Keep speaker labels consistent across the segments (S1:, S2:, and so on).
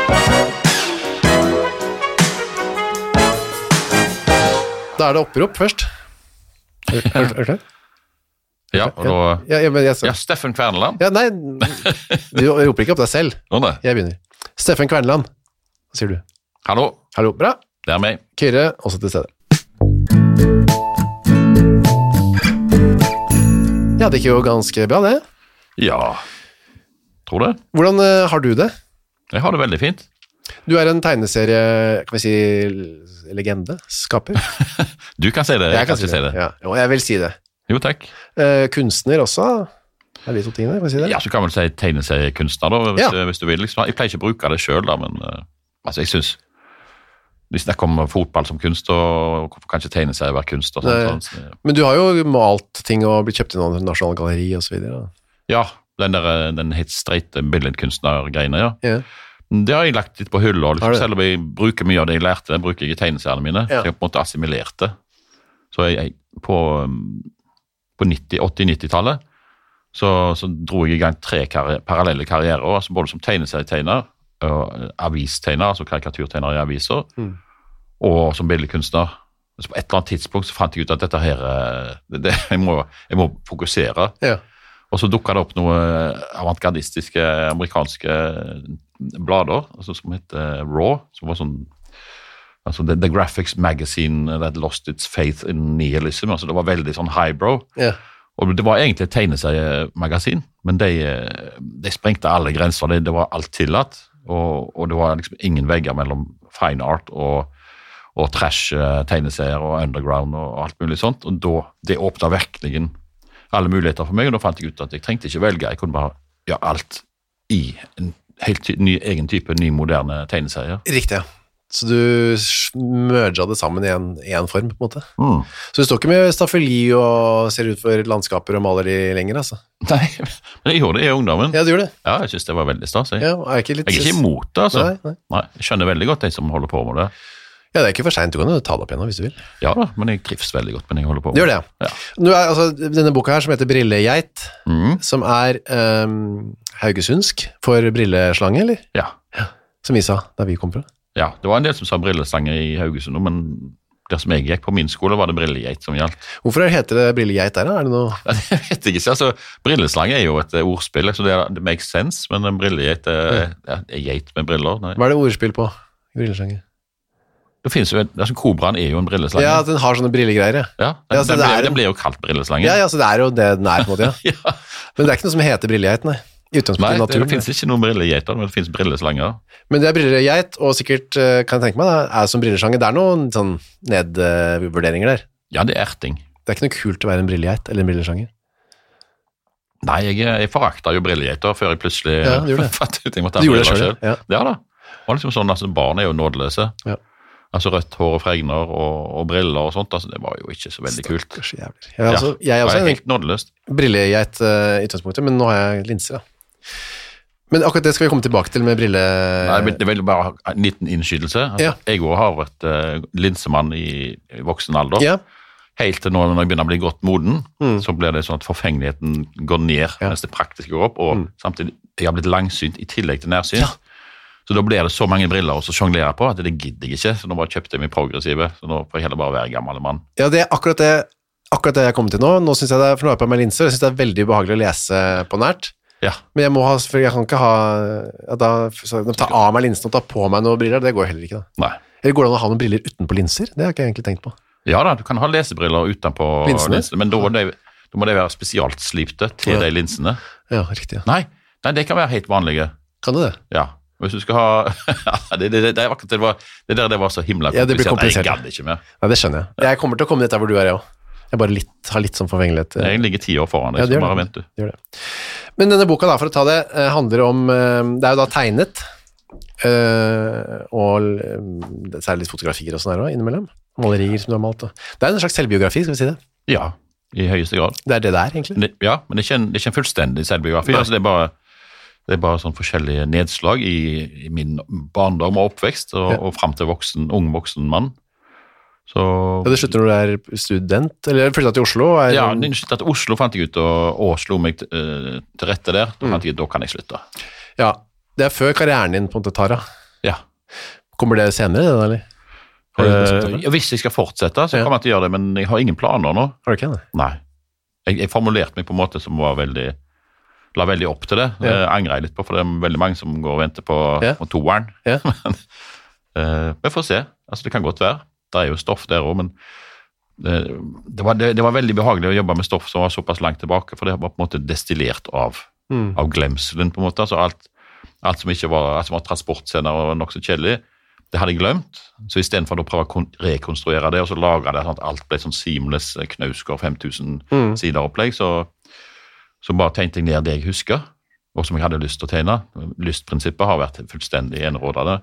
S1: Da det opprop først. Er du klar?
S2: Ja, og da...
S1: Ja,
S2: Steffen Kverneland.
S1: Ja, nei, du roper ikke opp deg selv.
S2: Nei.
S1: Jeg begynner. Steffen Kverneland, hva sier du?
S2: Hallo.
S1: Hallo, bra.
S2: Det meg.
S1: Kyrre, også til stede. Ja, det gikk jo ganske bra, det.
S2: Ja, tror det.
S1: Hvordan har du det?
S2: Jeg har det veldig fint.
S1: Du en tegneserie, kan vi si, legende, skaper?
S2: Du kan si det, jeg kan ikke si det.
S1: Ja, og jeg vil si det.
S2: Jo, takk.
S1: Kunstner også, de to tingene, kan vi si det?
S2: Ja, så kan man si tegneseriekunstner da, hvis du vil. Liksom. Jeg pleier ikke å bruke det selv da, men altså, jeg synes, vi snakker om fotball som kunst, og hvorfor kan ikke tegneserie være kunst og sånt.
S1: Men du har jo malt ting og blitt kjøpt i noen nasjonale galleri og så videre.
S2: Ja, den helt streite billedkunstner-greiene, ja.
S1: Ja.
S2: Det har jeg lagt litt på hullet, og liksom, selv om jeg bruker mye av det jeg lærte, bruker jeg i tegneseriene mine, så jeg har på en måte assimilert det. Så jeg på 80-90-tallet, så dro jeg i gang 3 parallelle karrierer, altså både som tegneserietegner, avistegner, altså karikaturtegner i aviser, og som billedkunstner. Så på et eller annet tidspunkt så fant jeg ut at dette her, jeg må fokusere. Ja. Og så dukket det opp noe avantgardistiske amerikanske blader, altså som heter Raw, som var sånn, altså The Graphics Magazine that lost its faith in nihilism, altså det var veldig sånn highbrow. Ja. Og det var egentlig et tegneseriemagasin, men de sprengte alle grenser, det var alt tillatt, og det var liksom ingen vegger mellom fine art og trash tegneserier og underground og alt mulig sånt, og da, det åpnet virkelig alle muligheter for meg, og da fant jeg ut at jeg trengte ikke velge, jeg kunne bare gjøre alt i en helt ny, egen type, ny moderne tegneserier.
S1: Riktig, ja. Så du merget det sammen i en form, på en måte. Så du står ikke med staffeli og ser ut for landskaper og maler de lenger, altså?
S2: Nei, men jeg gjorde det i ungdommen.
S1: Ja, du gjorde det?
S2: Ja, jeg synes det var veldig stas.
S1: Ja, jeg er
S2: ikke imot det, altså.
S1: Nei.
S2: Jeg skjønner veldig godt de som holder på med det.
S1: Ja, det er ikke for sent, du kan jo ta det opp igjen hvis du vil.
S2: Ja da, men jeg trives veldig godt med det jeg holder på med.
S1: Det gjør det, ja. Nå altså, denne boka her som heter Brillegeit, som haugesundsk for brilleslange, eller?
S2: Ja.
S1: Som vi sa, da vi kom fra.
S2: Ja, det var en del som sa brilleslange i Haugesund, men der som jeg gikk på min skole var det Brillegeit som gjaldt.
S1: Hvorfor heter det Brillegeit der da? Er det noe?
S2: Ja, det vet jeg ikke, altså brilleslange jo et ordspill, så det makes sense, men en Brillegeit geit med briller. Nei.
S1: Hva det ordspill på? Brilleslange?
S2: Det finnes jo, altså kobraen jo en brilleslange.
S1: Ja, den har sånne brillegreier,
S2: ja. Den blir jo kalt brilleslange.
S1: Ja, så det jo det den på en måte, ja. Ja. Men det ikke noe som heter brillegeit, nei.
S2: Nei, det finnes ikke noen brillegeiter, men det finnes brilleslanger.
S1: Men det brillegeit, og sikkert kan jeg tenke meg, som brilleslange, det noen sånn nedvurderinger der.
S2: Ja, det erting.
S1: Det ikke noe kult å være en brillegeit eller en brilleslange.
S2: Nei, jeg foraktet jo brillegeiter før jeg plutselig fattet ut jeg måtte ha briller selv.
S1: Ja.
S2: Ja da. Det var liksom sånn, altså barn jo nådeløse. Ja. Altså rødt hår og fregner og briller og sånt, altså det var jo ikke så veldig kult.
S1: Jævlig. Jeg er også
S2: helt nådeløst.
S1: Brillegeit i utgangspunktet, men nå har jeg linser, da. Men akkurat det skal vi komme tilbake til med brille...
S2: Nei, det vil bare en liten innskytelse. Altså, jeg har vært linsemann i voksen alder. Ja. Helt til når jeg begynner å bli godt moden, så blir det sånn at forfengeligheten går ned, mens det praktiske går opp, og samtidig jeg har blitt langsynt i tillegg til nærsynt. Ja. Så da blir det så mange briller og så sjonglerer jeg på at det gidder jeg ikke, så nå bare kjøpte jeg meg progressive, så nå får jeg heller bare være gammel mann. Ja, det
S1: akkurat det jeg kommer til nå. Nå synes jeg for nå har jeg på meg linser, jeg synes det veldig ubehagelig å lese på nært. Ja. Men jeg kan ikke ta av meg linsen og ta på meg noen briller, det går heller ikke da.
S2: Nei.
S1: Eller går det an å ha noen briller utenpå linser? Det har jeg ikke egentlig tenkt på.
S2: Ja da, du kan ha lesebriller utenpå linsene, men da må det være spesialt slipte til de linsene.
S1: Ja, riktig.
S2: Nei, det kan være helt vanlige.
S1: Kan det?
S2: Ja. Hvis du skal ha det var så himla komplisert.
S1: Ja, det blir komplisert.
S2: Jeg gadd ikke mer.
S1: Ja, det skjønner jeg. Jeg kommer til å komme dit der hvor du jeg også. Jeg bare har litt sånn forvengelighet.
S2: Jeg ligger 10 år foran deg, så bare vent du.
S1: Gjør det. Men denne boka da, for å ta det, handler om, det jo da tegnet, og det litt fotografier og sånn her også, innimellom. Malerier som du har malt. Det en slags selvbiografi, skal vi si det?
S2: Ja, i høyeste grad.
S1: Det det der, egentlig?
S2: Ja, men det er ikke en fullstendig selvbiografi. Altså, det er bare sånn forskjellige nedslag i min barndom og oppvekst, og frem til ung voksen mann. Så...
S1: Ja, det slutter når du student, eller flyttet til Oslo?
S2: Ja, det sluttet til Oslo fant jeg ut, og slo meg til rette der. Da fant jeg ut, da kan jeg slutte.
S1: Ja, det før karrieren din på en måte, Tara.
S2: Ja.
S1: Kommer det senere, det, eller?
S2: Hvis jeg skal fortsette, så kommer jeg til å gjøre det, men jeg har ingen planer nå.
S1: Har du ikke det?
S2: Nei. Jeg formulerte meg på en måte som var la veldig opp til det. Det angrer jeg litt på, for det er veldig mange som går og venter på toeren.
S1: Ja.
S2: Men vi får se. Altså, det kan godt være. Det er jo stoff der også, men det var veldig behagelig å jobbe med stoff som var såpass langt tilbake, for det var på en måte destillert av glemselen, på en måte. Altså alt som ikke var, som var transportscener og nok så kjedelig, det hadde jeg glemt, så i stedet for å prøve å rekonstruere det, og så lage det sånn at alt ble sånn seamless Knausgård 5000 sider opplegg, så bare tegnte jeg ned det jeg husker, og som jeg hadde lyst til å tegne. Lystprinsippet har vært fullstendig enerådende.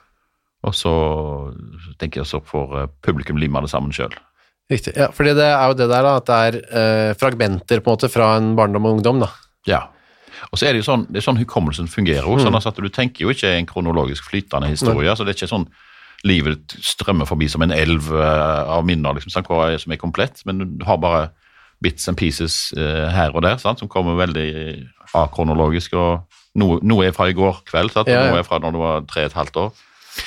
S2: Og så tenker jeg så får publikum lime det sammen selv.
S1: Riktig, ja, fordi det er jo det der da, at det er fragmenter på en måte fra en barndom og ungdom da.
S2: Ja. Og så er det jo sånn, det er sånn hukommelsen fungerer også, sånn at du tenker jo ikke en kronologisk flytende historie, så det er ikke sånn livet strømmer forbi som en elv av minner, liksom, som er komplett, men du har bare bits and pieces her og der, sant, som kommer veldig akronologisk, og noe er fra i går kveld, sant, og noe er fra når du var 3,5 år.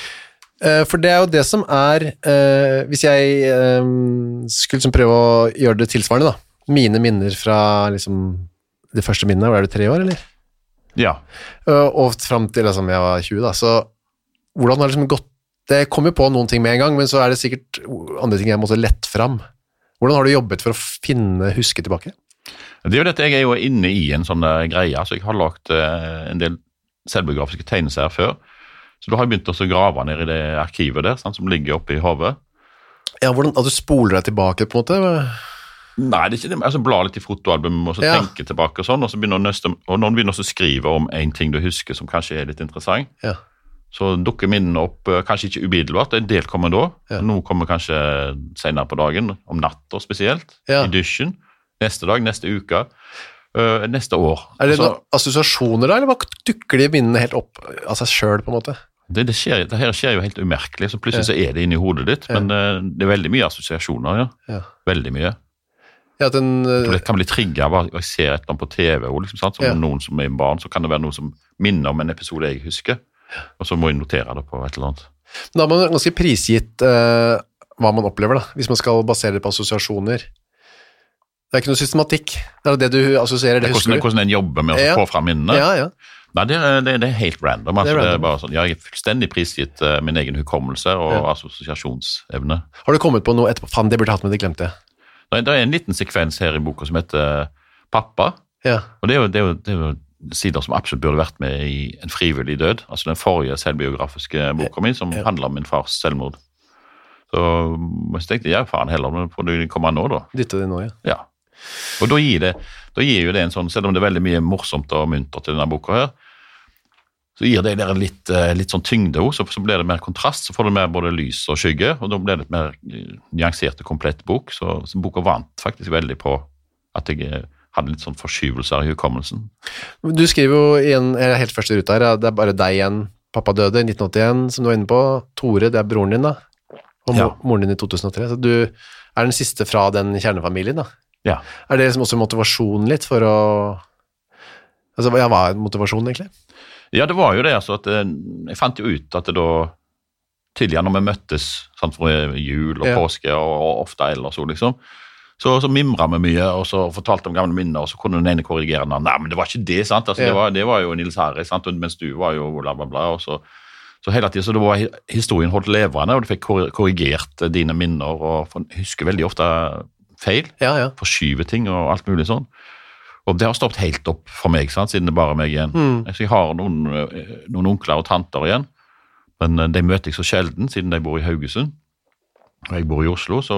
S1: For det er jo det som er, hvis jeg skulle liksom prøve å gjøre det tilsvarende da, mine minner fra liksom det første minnet, var det 3 år, eller?
S2: Ja.
S1: Og frem til liksom, jeg var 20 da, så hvordan har det liksom gått? Det kom jo på noen ting med en gang, men så er det sikkert andre ting jeg måtte lett fram. Hvordan har du jobbet for å huske tilbake?
S2: Det er jo dette, jeg er jo inne i en sånn greie, så jeg har lagt en del selvbiografiske tegneserier før, så da har jeg begynt å grave ned i det arkivet der, sant, som ligger oppe i hodet.
S1: Ja, hvordan, at du spoler deg tilbake på en måte?
S2: Nei, det er ikke det. Altså, bla litt i fotoalbum og så tenke tilbake og sånn, og så begynner noen begynner å skrive om en ting du husker som kanskje er litt interessant. Ja. Så dukker minnene opp, kanskje ikke umiddelbart, en del kommer da. Ja. Noe kommer kanskje senere på dagen, om natta spesielt, i dusjen. Neste dag, neste uke, neste år. Er det noen
S1: assosiasjoner da, eller bare dukker de minnene helt opp av seg selv på en måte?
S2: Det her skjer jo helt umerkelig, så plutselig så er det inne i hodet ditt, men det er veldig mye assosiasjoner, veldig mye. Ja, det kan bli trigget av at jeg ser et eller annet på TV, og liksom, sant? Som noen som er barn, så kan det være noe som minner om en episode jeg husker, og så må jeg notere det på et eller annet.
S1: Da har man ganske prisgitt hva man opplever da, hvis man skal basere det på assosiasjoner. Det er ikke noe systematikk, det er det du assosierer, det husker du.
S2: Hvordan en jobber med å få frem minnene. Nei, det er helt random. Altså, det er bare sånn, jeg er fullstendig prisgitt min egen hukommelse og assosiasjonsevne.
S1: Har du kommet på noe etterpå? Fan, det burde hatt med, det glemte jeg.
S2: Det er en liten sekvens her i boka som heter Pappa, og det er jo sider som absolutt burde vært med i En frivillig død, altså den forrige selvbiografiske boka min som handler om min fars selvmord. Så jeg tenkte, faen heller, men får det komme nå da.
S1: Dytte det nå,
S2: ja. Og da gir jo det en sånn, selv om det er veldig mye morsomt og munter til denne boka her, så gir det der en litt sånn tyngde, så blir det mer kontrast, så får det mer både lys og skygge, og da blir det et mer nyansert og komplett bok, så boka vant faktisk veldig på at jeg hadde litt sånn forskyvelser i hukommelsen.
S1: Du skriver jo i en helt første ruta her, det er bare deg igjen, pappa døde i 1981, som du var inne på, Tore, det er broren din da, og moren din i 2003, så du er den siste fra den kjernefamilien da. Ja. Er det liksom også motivasjon litt for å, altså hva er motivasjonen egentlig?
S2: Ja, det var jo det, altså, at jeg fant jo ut at det da, tidligere når vi møttes, sant, for jul og påske, og ofte ellers, liksom, så mimret vi mye, og så fortalte om gamle minner, og så kunne den ene korrigere den, nei, men det var ikke det, sant, altså, det var jo Nils Harry, sant, mens du var jo bla bla bla, og så hele tiden, så det var historien holdt levende, og du fikk korrigert dine minner, og husker veldig ofte feil, forskyve ting og alt mulig sånn. Og det har stoppet helt opp for meg, sant, siden det bare er meg igjen. Så jeg har noen onkler og tanter igjen, men de møter jeg så sjelden, siden de bor i Haugesund, og jeg bor i Oslo, så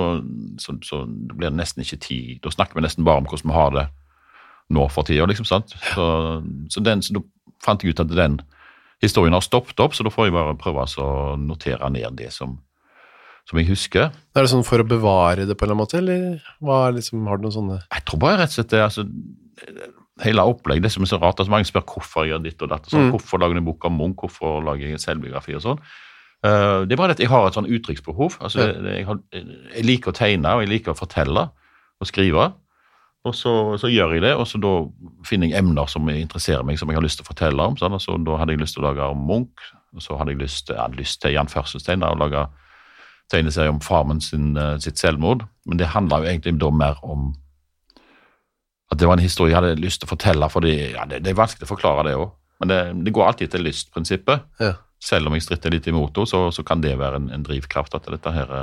S2: blir det nesten ikke tid. Da snakker vi nesten bare om hvordan vi har det nå for tiden, liksom, sant? Så da fant jeg ut at den historien har stoppet opp, så da får jeg bare prøve å notere ned det som jeg husker.
S1: Er det sånn for å bevare det på en eller annen måte, eller liksom, har du noen sånne?
S2: Jeg tror bare rett og slett det, altså, hele opplegg, det som er så rart, altså mange spør hvorfor jeg gjør ditt og datt, sånn, hvorfor lager jeg en bok om Munch, hvorfor lager jeg en selvbiografi og sånn. Det er bare at jeg har et sånn uttrykksbehov, altså jeg liker å tegne, og jeg liker å fortelle og skrive, Og så gjør jeg det, og så da finner jeg emner som interesserer meg, som jeg har lyst til å fortelle om. Sånn, og så da hadde jeg lyst til å lage om Munch, og så hadde jeg lyst til Jan Førstestein, å lage tegneserie om farmen sitt selvmord. Men det handler jo egentlig da mer om at det var en historie jeg hadde lyst til å fortelle, for det er vanskelig å forklare det også. Men det går alltid til lystprinsippet. Ja. Selv om jeg stritter litt imot det, så kan det være en drivkraft at dette her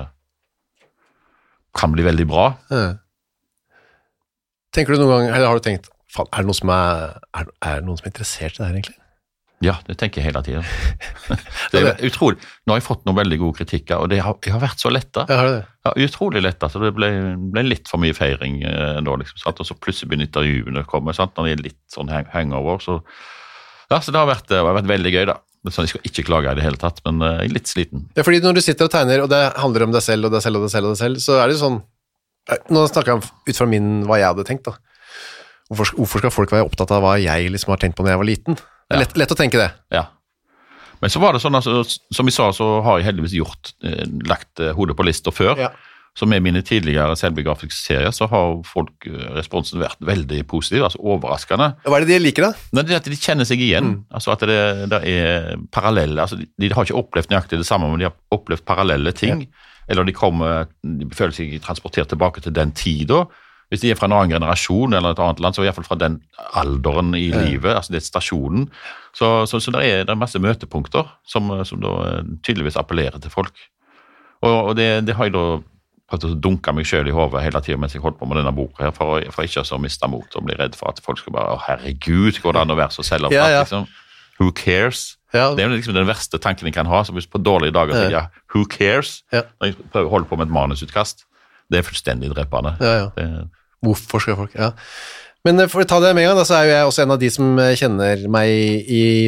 S2: kan bli veldig bra. Ja.
S1: Tenker du noen gang, eller har du tenkt, er det noen som er interessert i det her egentlig?
S2: Ja, det tenker jeg hele tiden. Det er utrolig. Nå har jeg fått noen veldig gode kritikker, og jeg har vært så letta. Ja, utrolig letta, så det ble litt for mye feiring da, liksom. Og så plutselig begynner intervjuene å komme, sant? Når det er litt sånn hangover. Så det har vært veldig gøy da. Så jeg skal ikke klage i det hele tatt, men jeg er litt sliten.
S1: Ja, fordi når du sitter og tegner, og det handler om deg selv, og deg selv, og deg selv, og deg selv, så er det jo sånn. Nå snakker jeg ut fra hva jeg hadde tenkt da. Hvorfor skal folk være opptatt av hva jeg liksom har tenkt på når jeg var liten? Det er lett å tenke det.
S2: Ja. Men så var det sånn, altså, som jeg sa, så har jeg heldigvis lagt hodet på lister før. Ja. Så med mine tidligere selvbiografiske serier, så har responsen vært veldig positiv, altså overraskende.
S1: Hva er det de liker da?
S2: Det er at de kjenner seg igjen. Altså at det er parallelle, altså de har ikke opplevd nøyaktig det samme, men de har opplevd parallelle ting. Ja. Eller de føler seg transportert tilbake til den tiden. Hvis de er fra en annen generasjon eller et annet land, så er det i hvert fall fra den alderen i livet, altså det er stasjonen. Så det er masse møtepunkter som da tydeligvis appellerer til folk. Og det har jeg da prøvd å dunke meg selv i hodet hele tiden mens jeg holdt på med denne boka her, for ikke å miste mot og bli redd for at folk skal bare, herregud, går det an å være så selvopptatt, liksom? Who cares? Ja. Det er liksom den verste tanken jeg kan ha, så hvis på dårlige dager sier jeg, who cares? Ja. Når jeg prøver å holde på med et manusutkast, det er fullstendig dreppende. Ja.
S1: Hvorfor skal folk? Ja. Men for å ta det med en gang, da, så er jo jeg også en av de som kjenner meg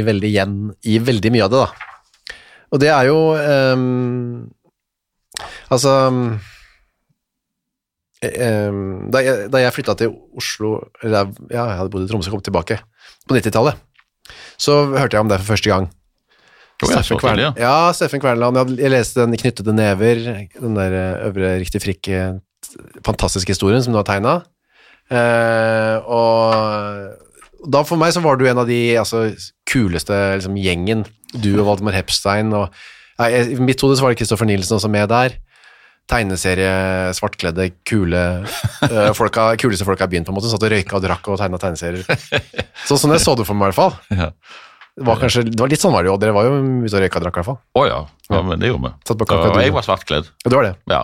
S1: i veldig mye av det, da. Og det er jo da jeg flyttet til Oslo, eller jeg hadde bodd i Tromsø og kom tilbake på 90-tallet, så hørte jeg om det for første gang. Steffen Kverneland. Jeg leste den i Knyttede never, den der Øvre Riktig Frikk, fantastiske historien som du har tegnet. Og da for meg så var du en av de kuleste liksom, gjengen, du og Valdemar Hepstein, og i mitt hode så var det Kristoffer Nielsen også med der. Tegneserie, svartkledde, kuleste folka i byen på en måte, satt og røyka og drakk og tegnet tegneserier. Sånn jeg så det for meg i hvert fall. Ja. Det var litt sånn var det jo, og dere var jo ute og røyka og drakk i hvert fall.
S2: Ja, men det gjorde vi. Og jeg var svartkledd.
S1: Ja, det var det.
S2: Ja,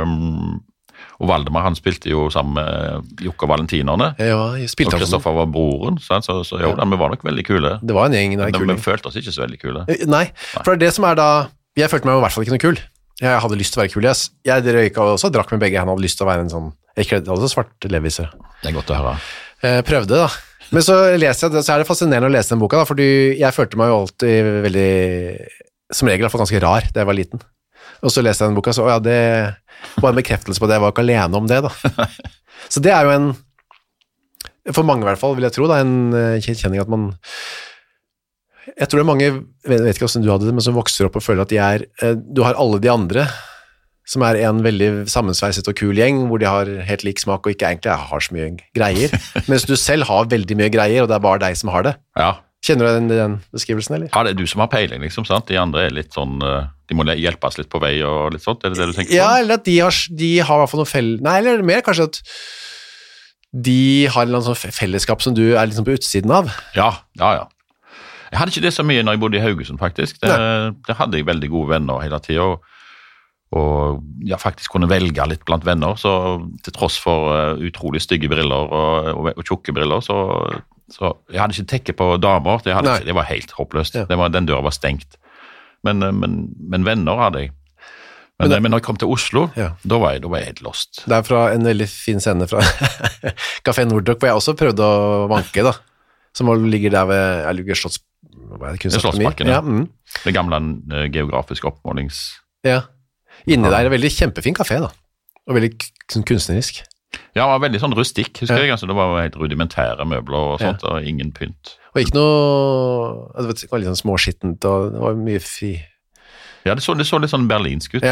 S2: og Valdemar, han spilte jo sammen med Jokke og Valentinerne.
S1: Ja,
S2: og Kristoffer var broren, så vi var nok veldig kule.
S1: Det var en gjeng,
S2: men vi følte oss ikke så veldig kule.
S1: Nei, for det som er da, jeg følte meg i hvert fall ikke noe kul. Jeg hadde lyst til å være kul, jeg røyka også, drakk med begge, han hadde lyst til å være en sånn, jeg hadde også svart leviser.
S2: Det er godt å høre.
S1: Prøvde da. Men så leser jeg det, så er det fascinerende å lese den boka da, fordi jeg følte meg jo alltid veldig, som regel i hvert fall ganske rar da jeg var liten. Og så leste jeg den boka, så det var en bekreftelse på det, jeg var ikke alene om det da. Så det er jo for mange i hvert fall, vil jeg tro da, en kjenning at man, jeg tror det er mange, jeg vet ikke hvordan du hadde det, men som vokser opp og føler at du har alle de andre, som er en veldig sammensveiset og kul gjeng, hvor de har helt lik smak og ikke egentlig har så mye greier, mens du selv har veldig mye greier, og det er bare deg som har det.
S2: Ja.
S1: Kjenner du den beskrivelsen, eller?
S2: Ja, det er du som har peiling, liksom, sant? De andre er litt sånn, de må hjelpes litt på vei og litt sånt, er det det du tenker på?
S1: Ja, eller at de har i hvert fall noe nei, eller mer kanskje at de har en sånn fellesskap som du er liksom på utsiden av.
S2: Ja. Jeg hadde ikke det så mye når jeg bodde i Haugesund, faktisk. Det hadde jeg veldig gode venner hele tiden, og jeg faktisk kunne velge litt blant venner, så til tross for utrolig stygge briller og tjukke briller, så jeg hadde ikke tekke på damer, det var helt håpløst. Ja. Den døra var stengt. Men venner hadde jeg. Men når jeg kom til Oslo, da var jeg helt lost. Det
S1: er fra en veldig fin scene fra Café Nordrock, hvor jeg også prøvde å vanke, da. Som ligger der ved
S2: Slottsparken, ja. Det gamle geografiske oppmålings...
S1: Ja. Inni der er det veldig kjempefin kafé da, og veldig kunstnerisk.
S2: Ja, det var veldig sånn rustikk, husker jeg, altså, det var helt rudimentære møbler og sånt, og ingen pynt.
S1: Og ikke noe, det var litt sånn småskittent, og det var mye fri.
S2: Ja, det så litt sånn berlinsk ut.
S1: Ja,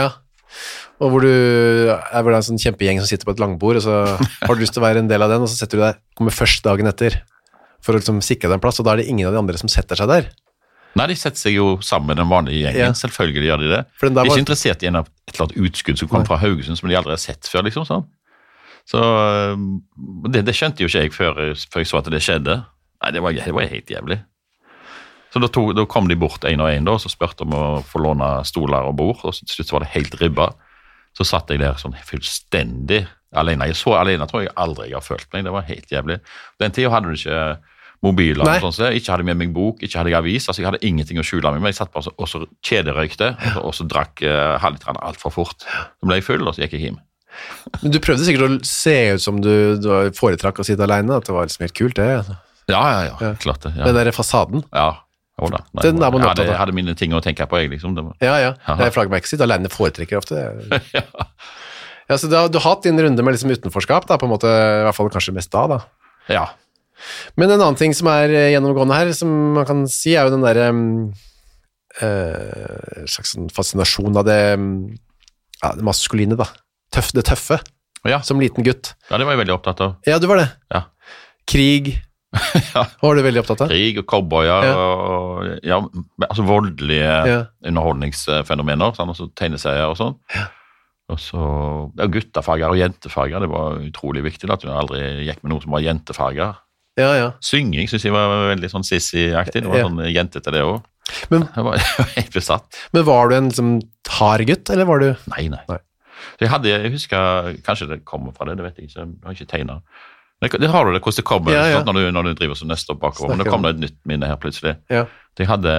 S1: Og hvor det er en sånn kjempegjeng som sitter på et langbord, og så har du lyst til å være en del av den, og så setter du deg, kommer først dagen etter, for å liksom sikre deg en plass, og da er det ingen av de andre som setter seg der.
S2: Nei, de setter seg jo sammen med den vanlige gjengen, selvfølgelig gjør de det. De er ikke interessert i et eller annet utskudd som kom fra Haugesund, som de aldri har sett før, liksom sånn. Så det skjønte jo ikke jeg før jeg så at det skjedde. Nei, det var helt jævlig. Så da kom de bort en og en da, og så spørte om å få låne stoler og bord, og så til slutt var det helt ribba. Så satt jeg der sånn fullstendig alene. Jeg så alene, tror jeg aldri jeg har følt meg. Det var helt jævlig. Den tiden hadde du ikke mobiler, og sånn, ikke hadde med meg bok, ikke hadde jeg avis, altså jeg hadde ingenting å skjule meg, men jeg satt bare og så kjederøykte, og så drakk halvliteren alt for fort. Så ble jeg full, og så gikk jeg hjem.
S1: Men du prøvde sikkert å se ut som du foretrakk å sitte alene, at det var liksom helt kult, det.
S2: Ja, klart det. Ja.
S1: Den der fasaden.
S2: Ja. Jeg hadde mine ting å tenke på, jeg liksom.
S1: Ja. Jeg flagger meg ikke sitt, alene foretrekker ofte. Ja, så du har hatt din runde med liksom utenforskap, da, på en måte, i hvert fall kanskje mest da.
S2: Ja.
S1: Men en annen ting som er gjennomgående her, som man kan si, er jo den der slags fascinasjon av det maskuline, da. Det tøffe, som liten gutt.
S2: Ja, det var jeg veldig opptatt av.
S1: Ja, du var det.
S2: Ja.
S1: Krig. Var du veldig opptatt av?
S2: Krig og cowboyer og altså voldelige underholdningsfenomener, sånn, altså tegneserier og sånn. Og så guttefarger og jentefarger, det var utrolig viktig at du aldri gikk med noe som var jentefarger. Synging synes jeg var veldig sånn sissy-aktig, det var sånn jentete det også. Jeg var helt besatt.
S1: Men var du en liksom hard gutt, eller var du?
S2: Nei. Jeg husker, kanskje det kommer fra det vet jeg ikke, jeg har ikke tegnet. Det har du det, hvordan det kommer når du driver så nøst opp bakover, men det kom et nytt minne her plutselig. Jeg hadde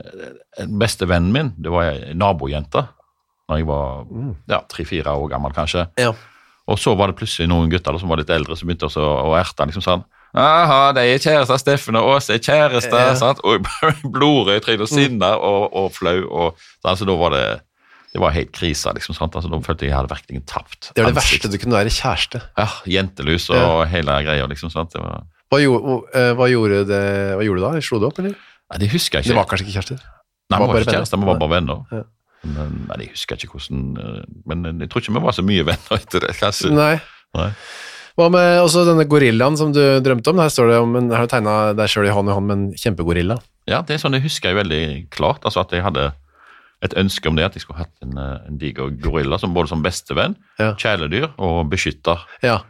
S2: en beste vennen min, det var en nabojente, når jeg var 3-4 år gammel kanskje. Og så var det plutselig noen gutter som var litt eldre, som begynte å erte liksom sånn, aha, de er kjærester, Steffen og Åse er kjærester, sant? Og blodrød, jeg trengte å sinne og flau, og så da var det var helt krisa, liksom, sant? Altså, da følte jeg hadde virkelig tapt.
S1: Det var det verste du kunne være kjæreste.
S2: Ja, jentelus og hele greia, liksom, sant?
S1: Hva gjorde du da? Slo du opp, eller?
S2: Nei, det husker jeg ikke.
S1: Det var kanskje ikke kjærester?
S2: Nei, vi var ikke kjærester, vi var bare venner. Nei, jeg husker ikke hvordan, men jeg tror ikke vi var så mye venner etter det, kanskje.
S1: Nei. Hva med også denne gorillaen som du drømte om? Her står det om, her har du tegnet deg selv i hånd med en kjempegorilla. Ja,
S2: det er sånn, jeg husker jeg veldig klart, altså at jeg hadde et ønske om det, at jeg skulle hatt en diger gorilla, som både som bestevenn, kjæledyr og beskytter.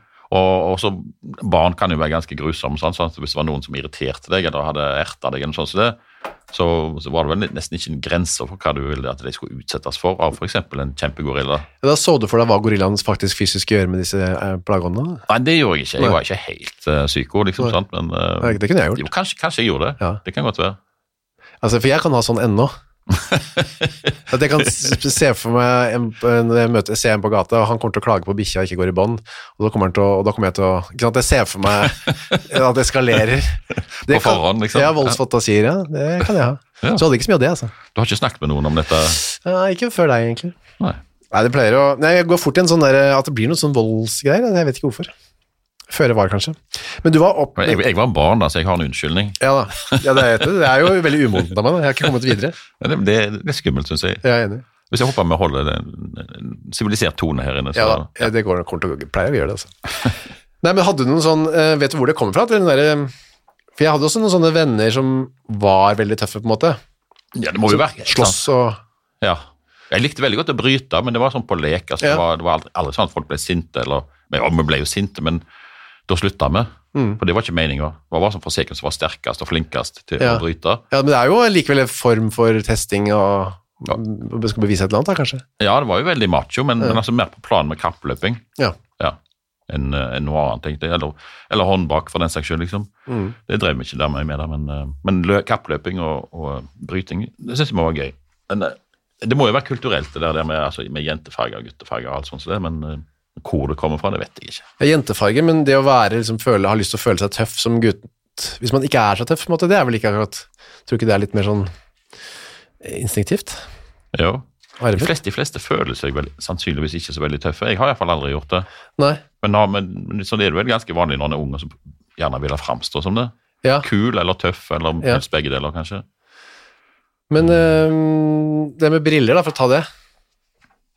S2: Og så, barn kan jo være ganske grusomme, sånn at hvis det var noen som irriterte deg, eller hadde ertet deg, eller sånn som det, så var det vel nesten ikke en grense for hva du ville at de skulle utsettes for, av for eksempel en kjempegorilla.
S1: Da så du for deg hva gorillaen faktisk fysisk gjør med disse plagene?
S2: Nei, det gjorde jeg ikke. Jeg var ikke helt psyko, liksom, sant? Men
S1: det kunne jeg gjort.
S2: Kanskje jeg gjorde det. Det kan godt være.
S1: Altså, for jeg kan ha sånn ennå. At jeg kan se for meg når jeg ser en på gata, og han kommer til å klage på bikkja og ikke går i bånd, og da kommer jeg til å ikke sant, jeg ser for meg at det eskalerer
S2: på forhånd, liksom.
S1: Ja, voldsfantasier, det kan jeg ha. Så hadde ikke så mye av det, altså.
S2: Du har ikke snakket med noen om dette?
S1: Ikke før deg, egentlig. Nei, det pleier å jeg går fort i en sånn der, at det blir noen sånn voldsgreier, jeg vet ikke hvorfor. Føre var, kanskje. Men du var opp...
S2: Jeg var barn, da, så jeg har en unnskyldning.
S1: Ja, det er jo veldig umodent av meg, da. Jeg har ikke kommet videre.
S2: Det er skummelt, synes jeg.
S1: Jeg er enig.
S2: Hvis jeg håper vi holder en sivilisert tone her inne, så...
S1: Ja, det går nok til å pleier å gjøre det, altså. Nei, men hadde du noen sånn... Vet du hvor det kommer fra? For jeg hadde også noen sånne venner som var veldig tøffe, på en måte.
S2: Ja, det må jo være.
S1: Slåss og...
S2: Ja. Jeg likte veldig godt å bryte, men det var sånn på lek. Altså, det var aldri sånn at folk ble sinte, eller... Vi ble jo sinte, men... Da slutta vi, for det var ikke meningen. Det var bare sånn forsikring som var sterkest og flinkest til å bryte. Ja, men det er jo likevel en form for testing og skal bevise et eller annet da, kanskje? Ja, det var jo veldig macho, men altså mer på plan med kappløping. Enn noe annet, tenkte jeg. Eller håndbak, for den saks skyld, liksom. Det drev vi ikke der med det, men kappløping og bryting, det synes jeg var gøy. Men det må jo være kulturelt, det der med jentefarger og guttefarger og alt sånt, så det, men... Hvor det kommer fra, det vet jeg ikke. Jentefarger, men det å være, liksom, ha lyst til å føle seg tøff som gutt, hvis man ikke er så tøff, på en måte, det er vel ikke akkurat, tror ikke det er litt mer sånn instinktivt? Jo, de fleste føler seg vel sannsynligvis ikke så veldig tøffe. Jeg har i hvert fall aldri gjort det. Nei. Men så er det vel ganske vanlig når det er unge som gjerne vil framstå som det. Kul eller tøff, eller helst begge deler, kanskje. Men det med briller da, for å ta det.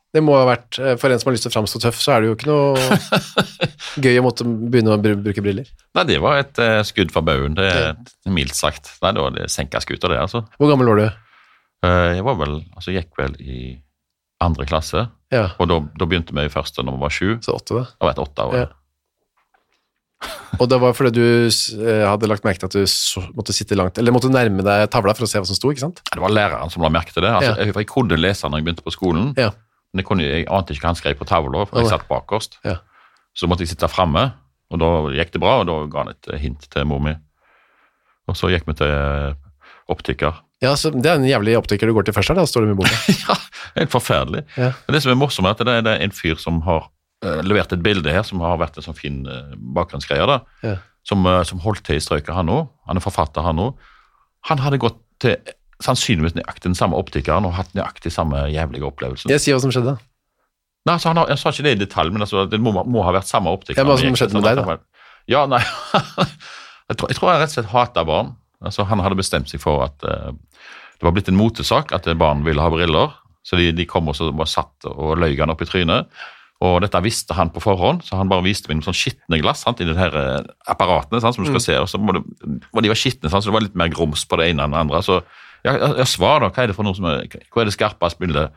S1: Det må ha vært, for en som har lyst til å framstå tøff, så det jo ikke noe gøy å måtte begynne å bruke briller.
S2: Nei, det var et skudd for baugen, det mildt sagt. Nei, det var det senka skuter det, altså.
S1: Hvor gammel var du?
S2: Jeg gikk vel i 2. klasse, og da begynte vi i første når vi var 7.
S1: Så 8 da?
S2: Jeg var 8 år.
S1: Ja. Og det var fordi du hadde lagt merke til at du måtte sitte langt, eller måtte nærme deg tavla for å se hva som sto, ikke sant?
S2: Det var læreren som la merke til det. Altså, jeg kunne lese når jeg begynte på skolen, men jeg ante ikke hva han skrev på tavla, for jeg satt bakerst. Så måtte jeg sitte fremme, og da gikk det bra, og da ga han et hint til mor mi. Og så gikk vi til optiker. Ja, så det en jævlig optiker du går til først her, da står det med boka. Ja, helt forferdelig. Det som morsomt at det en fyr som har levert et bilde her, som har vært en sånn fin bakgrunnsgreier da, som holdt til i strøket han nå, han forfatter han nå. Han hadde gått til sannsynligvis nøyaktig den samme optikeren og hatt nøyaktig samme jævlige opplevelsen.
S1: Jeg sier hva som skjedde.
S2: Nei, altså, jeg sa ikke det i detalj, men altså, det må ha vært samme optiker.
S1: Hva som skjedde med deg da?
S2: Ja, nei, jeg tror han rett og slett hatet barn. Altså, han hadde bestemt seg for at det var blitt en motesak at barn ville ha briller, så de kom og så bare satt og løy han opp i trynet, og dette visste han på forhånd, så han bare viste meg noen sånn skittende glass i de her apparatene, som du skal se, og så var de var skittende, så det var litt mer grums på det ene enn det andre, så jeg svar da, hva det for noe som hva det skarpeste bildet?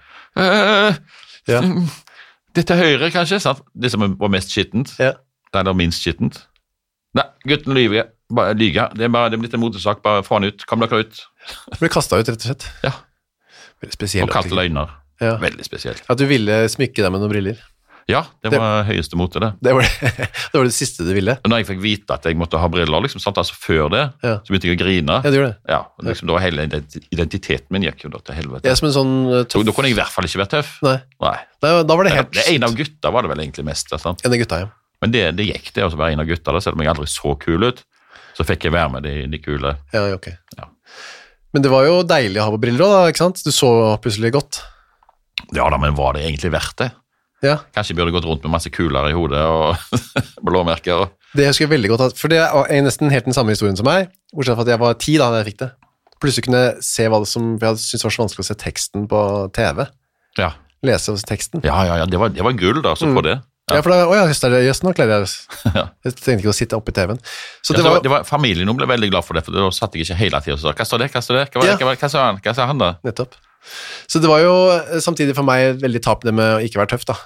S2: Dette høyre kanskje, sant? Det som var mest skittent, det er minst skittent. Nei, gutten lyver, bare lyger, det er blitt en motesak, bare få han ut, kom dere ut.
S1: Du ble kastet ut, rett og slett.
S2: Ja.
S1: Veldig spesielt.
S2: Og kalt løgner. Veldig spesielt.
S1: At du ville smykke deg med noen briller.
S2: Ja, det var høyeste mote det.
S1: Det var det siste du ville.
S2: Og når jeg fikk vite at jeg måtte ha briller, liksom, sant, altså før det, så begynte jeg å grine.
S1: Ja, det gjorde det.
S2: Ja, og liksom, da var hele identiteten min gikk jo da til helvete.
S1: Ja, som en sånn tøff.
S2: Da kunne jeg i hvert fall ikke være tøff.
S1: Nei. Da var det helt...
S2: Det en av gutta var det vel egentlig mest, sant?
S1: En av gutta, ja.
S2: Men det gikk det å være en av gutta, da, selv om jeg aldri så kul ut, så fikk jeg være med de kule.
S1: Ja, ok. Ja. Men det var jo deilig å ha på briller også, da, ikke sant? Du så plutselig godt.
S2: Ja da, men var det egentlig verdt det?
S1: Ja.
S2: Kanskje jeg burde gått rundt med masse kuler i hodet og blåmerker.
S1: Det husker jeg veldig godt, for det er nesten helt den samme historien som meg, bortsett fra at jeg var 10 da jeg fikk det. Plutselig kunne jeg se hva det som, for jeg syntes det var så vanskelig å se teksten på TV.
S2: Ja.
S1: Lese teksten.
S2: Ja, det var gull da, så på det.
S1: Ja, for da, jøss, nå klarer jeg det. Jeg tenkte ikke å sitte oppe i TV-en. Så
S2: familien ble veldig glad for det, for da satt jeg ikke hele tiden og sa, hva står det? Hva sa han da?
S1: Nettopp. Så det var jo samtidig for meg veldig tap det med å ikke være tøff da.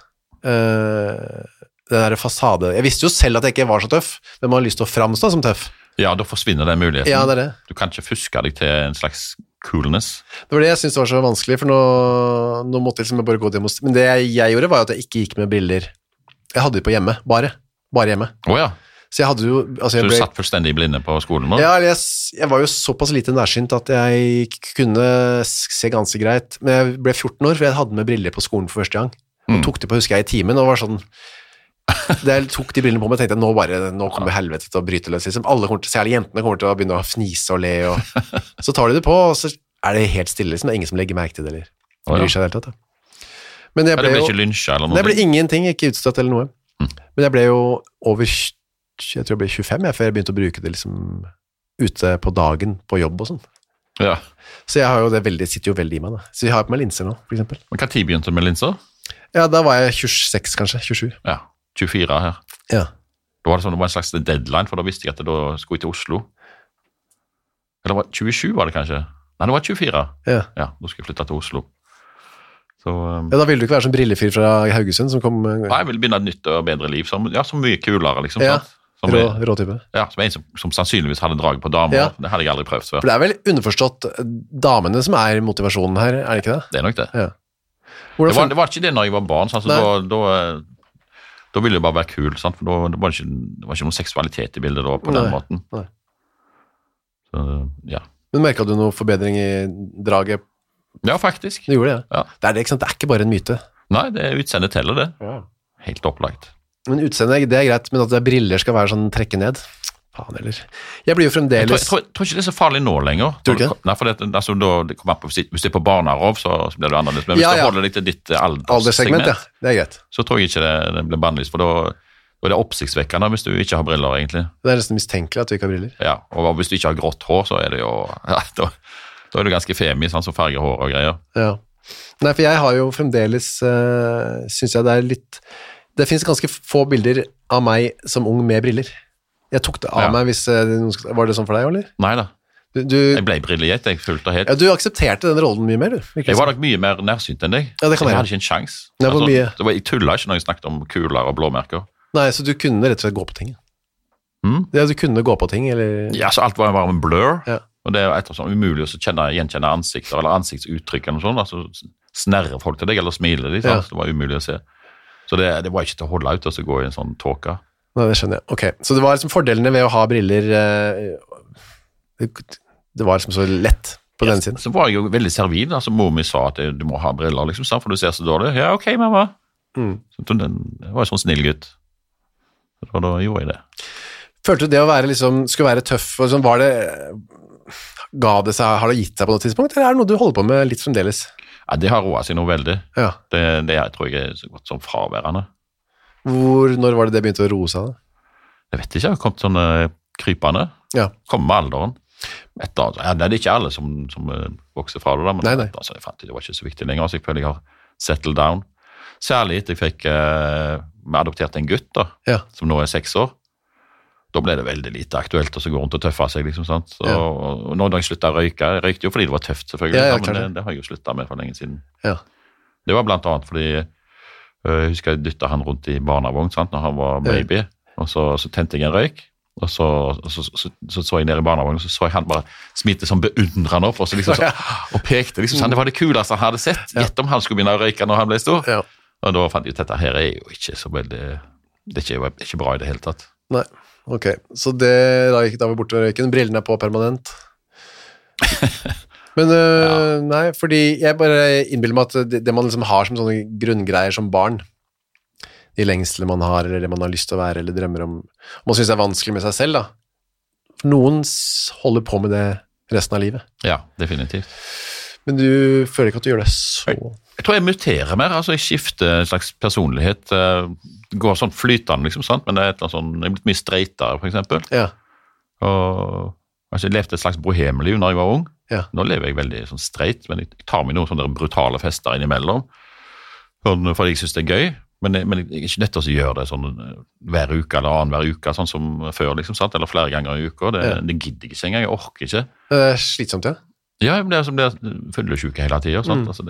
S1: Den der fasade. Jeg visste jo selv at jeg ikke var så tøff, men man har lyst til å framstå som tøff.
S2: Ja, da forsvinner den muligheten.
S1: Ja, det er det.
S2: Du kan ikke fuske deg til en slags coolness.
S1: Det var det jeg syntes var så vanskelig, for nå måtte jeg liksom bare gå demonstrere. Men det jeg gjorde var at jeg ikke gikk med briller. Jeg hadde det på hjemme, bare hjemme.
S2: Ja.
S1: Så jeg hadde jo... Altså
S2: så du satt fullstendig i blinde på skolen nå?
S1: Ja, jeg var jo såpass lite nærsynt at jeg kunne se ganske greit. Men jeg ble 14 år, for jeg hadde med briller på skolen for første gang. Og tok det på, husker jeg, i timen, og var sånn... Da jeg tok de brillene på meg, tenkte jeg, nå kommer helvete til å bryte løs. Liksom. Alle kommer til, særlig jentene kommer til å begynne å fnise og le, og så tar de det på, og så er det helt stille, liksom. Det er ingen som legger merke til det, eller bryr seg helt tatt. Men jeg ble
S2: jo... ikke lynsja eller noe?
S1: Det ble ingenting, ikke utstøtt eller noe. Men jeg ble jo over... Jeg tror jeg ble 25, før jeg begynte å bruke det liksom ute på dagen, på jobb og sånn.
S2: Ja.
S1: Så jeg har jo det sitter jo veldig i meg da. Så jeg har på meg linser nå, for eksempel.
S2: Men hva tid begynte du med linser?
S1: Ja, da var jeg 26 kanskje, 27.
S2: Ja, 24 her.
S1: Ja.
S2: Da var det sånn, det var en slags deadline, for da visste jeg at jeg da skulle til Oslo. Eller var 27 var det kanskje? Nei, det var 24.
S1: Ja.
S2: Ja, da skulle jeg flytte til Oslo. Så,
S1: ja, da ville du ikke være sånn brillefyr fra Haugesund som kom...
S2: Nei, jeg ville begynne et nytt og bedre liv, så mye kulere, liksom.
S1: Ja,
S2: sant?
S1: Rå type.
S2: Ja, som en som sannsynligvis hadde draget på damer. Ja. Det hadde jeg aldri prøvd før.
S1: For det er vel underforstått damene som er motivasjonen her, er det ikke det?
S2: Det er nok det.
S1: Ja.
S2: Det var ikke det når jeg var barn, sant? Da ville jeg bare være kul, sant? For da var det ikke noen seksualitet i bildet da, på den måten.
S1: Nei.
S2: Så, ja.
S1: Men merket du noe forbedring i draget?
S2: Ja, faktisk.
S1: Du gjorde det,
S2: ja.
S1: Det er det, ikke sant? Det er ikke bare en myte.
S2: Nei, det er utseendet teller det.
S1: Ja.
S2: Helt opplagt.
S1: Men utseendet, det er greit, men at det er briller skal være sånn trekke ned. Faen heller. Jeg blir jo fremdeles...
S2: Jeg tror ikke det er så farlig nå lenger.
S1: Tror du ikke?
S2: Nei, for altså, det kommer på, hvis det er på barnerov, så blir det annerledes. Men hvis du holder deg til ditt alderssegment,
S1: ja, det er greit.
S2: Så tror jeg ikke det blir bannlyst, for da er det oppsiktsvekkende hvis du ikke har briller, egentlig.
S1: Det er nesten mistenkelig at du ikke har briller.
S2: Ja, og hvis du ikke har grått hår, så er det jo... Ja, da er du ganske femi, sånn som farger hår og greier.
S1: Ja. Nei, for jeg har jo fremdeles, synes jeg det litt, det finnes ganske få bilder av meg som ung med briller. Jeg tok det av meg hvis, var det sånn for deg, eller?
S2: Nei da. Jeg ble brillejett, jeg fulgte helt.
S1: Ja, du aksepterte den rollen mye mer, du.
S2: Jeg var nok mye mer nærsynt enn deg.
S1: Ja, det kan
S2: jeg hadde ikke en sjans. Jeg tullet ikke når jeg snakket om kuler og blåmerker.
S1: Nei, så du kunne rett og slett gå på ting. Ja, du kunne gå på ting, eller?
S2: Ja, så alt var en blur. Ja. Og det er etter sånn umulig å gjenkjenne ansikter, eller ansiktsuttrykk eller noe sånt. Altså, snerrer folk til deg, eller smiler de, så det var umulig å se. Så det var ikke til å holde ut, og så gå i en sånn tåke.
S1: Nei, det skjønner jeg. Ok, så det var liksom fordelene ved å ha briller, det var liksom så lett på den siden.
S2: Så var jeg jo veldig servil, altså mor mi sa at du må ha briller, liksom, for du ser så dårlig. Ja, ok, mamma. Så det var en sånn snill gutt. Så da gjorde jeg det.
S1: Følte du det å være liksom, skulle være tøff, og sånn, har det gitt seg på noe tidspunkt, eller er det noe du holder på med litt fremdeles?
S2: Ja, det har roet seg noe veldig. Ja. Det tror jeg er så godt som fraværende.
S1: Når var det begynte å roe seg da?
S2: Jeg vet ikke, det har kommet sånne krypende. Ja. Kommer med alderen. Det er ikke alle som vokser fra det da, men nei. Altså, jeg fant det var ikke så viktig lenger, så jeg føler jeg har settled down. Særlig etter jeg fikk adoptert en gutt da, som nå er 6 år. Da ble det veldig lite aktuelt å gå rundt og tøffe seg, liksom, sant? Og når jeg sluttet å røyke, jeg røykte jo fordi det var tøft selvfølgelig, men det har jeg jo sluttet med for lenge siden. Ja. Det var blant annet fordi, jeg husker jeg dyttet han rundt i barnevogn, sant, når han var baby, og så tente jeg en røyk, og så jeg ned i barnevognen, og så jeg han bare smitte som beundrende opp, og så liksom og pekte, liksom sånn, det var det kuleste han hadde sett, gjett om han skulle begynne å røyke når han ble stor, og da fant jeg ut at dette her er jo ikke så veldig, det er ikke bra i det hele tatt.
S1: Nei, ok, så det da gikk da vi bort til røyken, brillene er på permanent. Men nei, fordi jeg bare innbiller meg at det man liksom har som sånne grunngreier som barn, de lengsler man har, eller det man har lyst til å være, eller drømmer om, man synes det er vanskelig med seg selv da. For noen holder på med det resten av livet.
S2: Ja, definitivt.
S1: Men du føler ikke at du gjør det så...
S2: Jeg tror jeg muterer mer, altså jeg skifter en slags personlighet, det går sånn flytende liksom, sant? Men det er sånn, jeg er blitt mye streitere for eksempel. Ja. Og altså, jeg levde et slags bohemeliv når jeg var ung. Ja. Nå lever jeg veldig sånn streit, men jeg tar meg noen sånne brutale fester innimellom, for jeg synes det er gøy. Men jeg er ikke nødt til å gjøre det sånn hver uke eller annen hver uke, sånn som før, liksom, sant? Eller flere ganger i uka. Det gidder jeg ikke engang, jeg orker ikke.
S1: Det er slitsomt, ja?
S2: Ja, det er som det fyllesyke hele tiden. Sant? Altså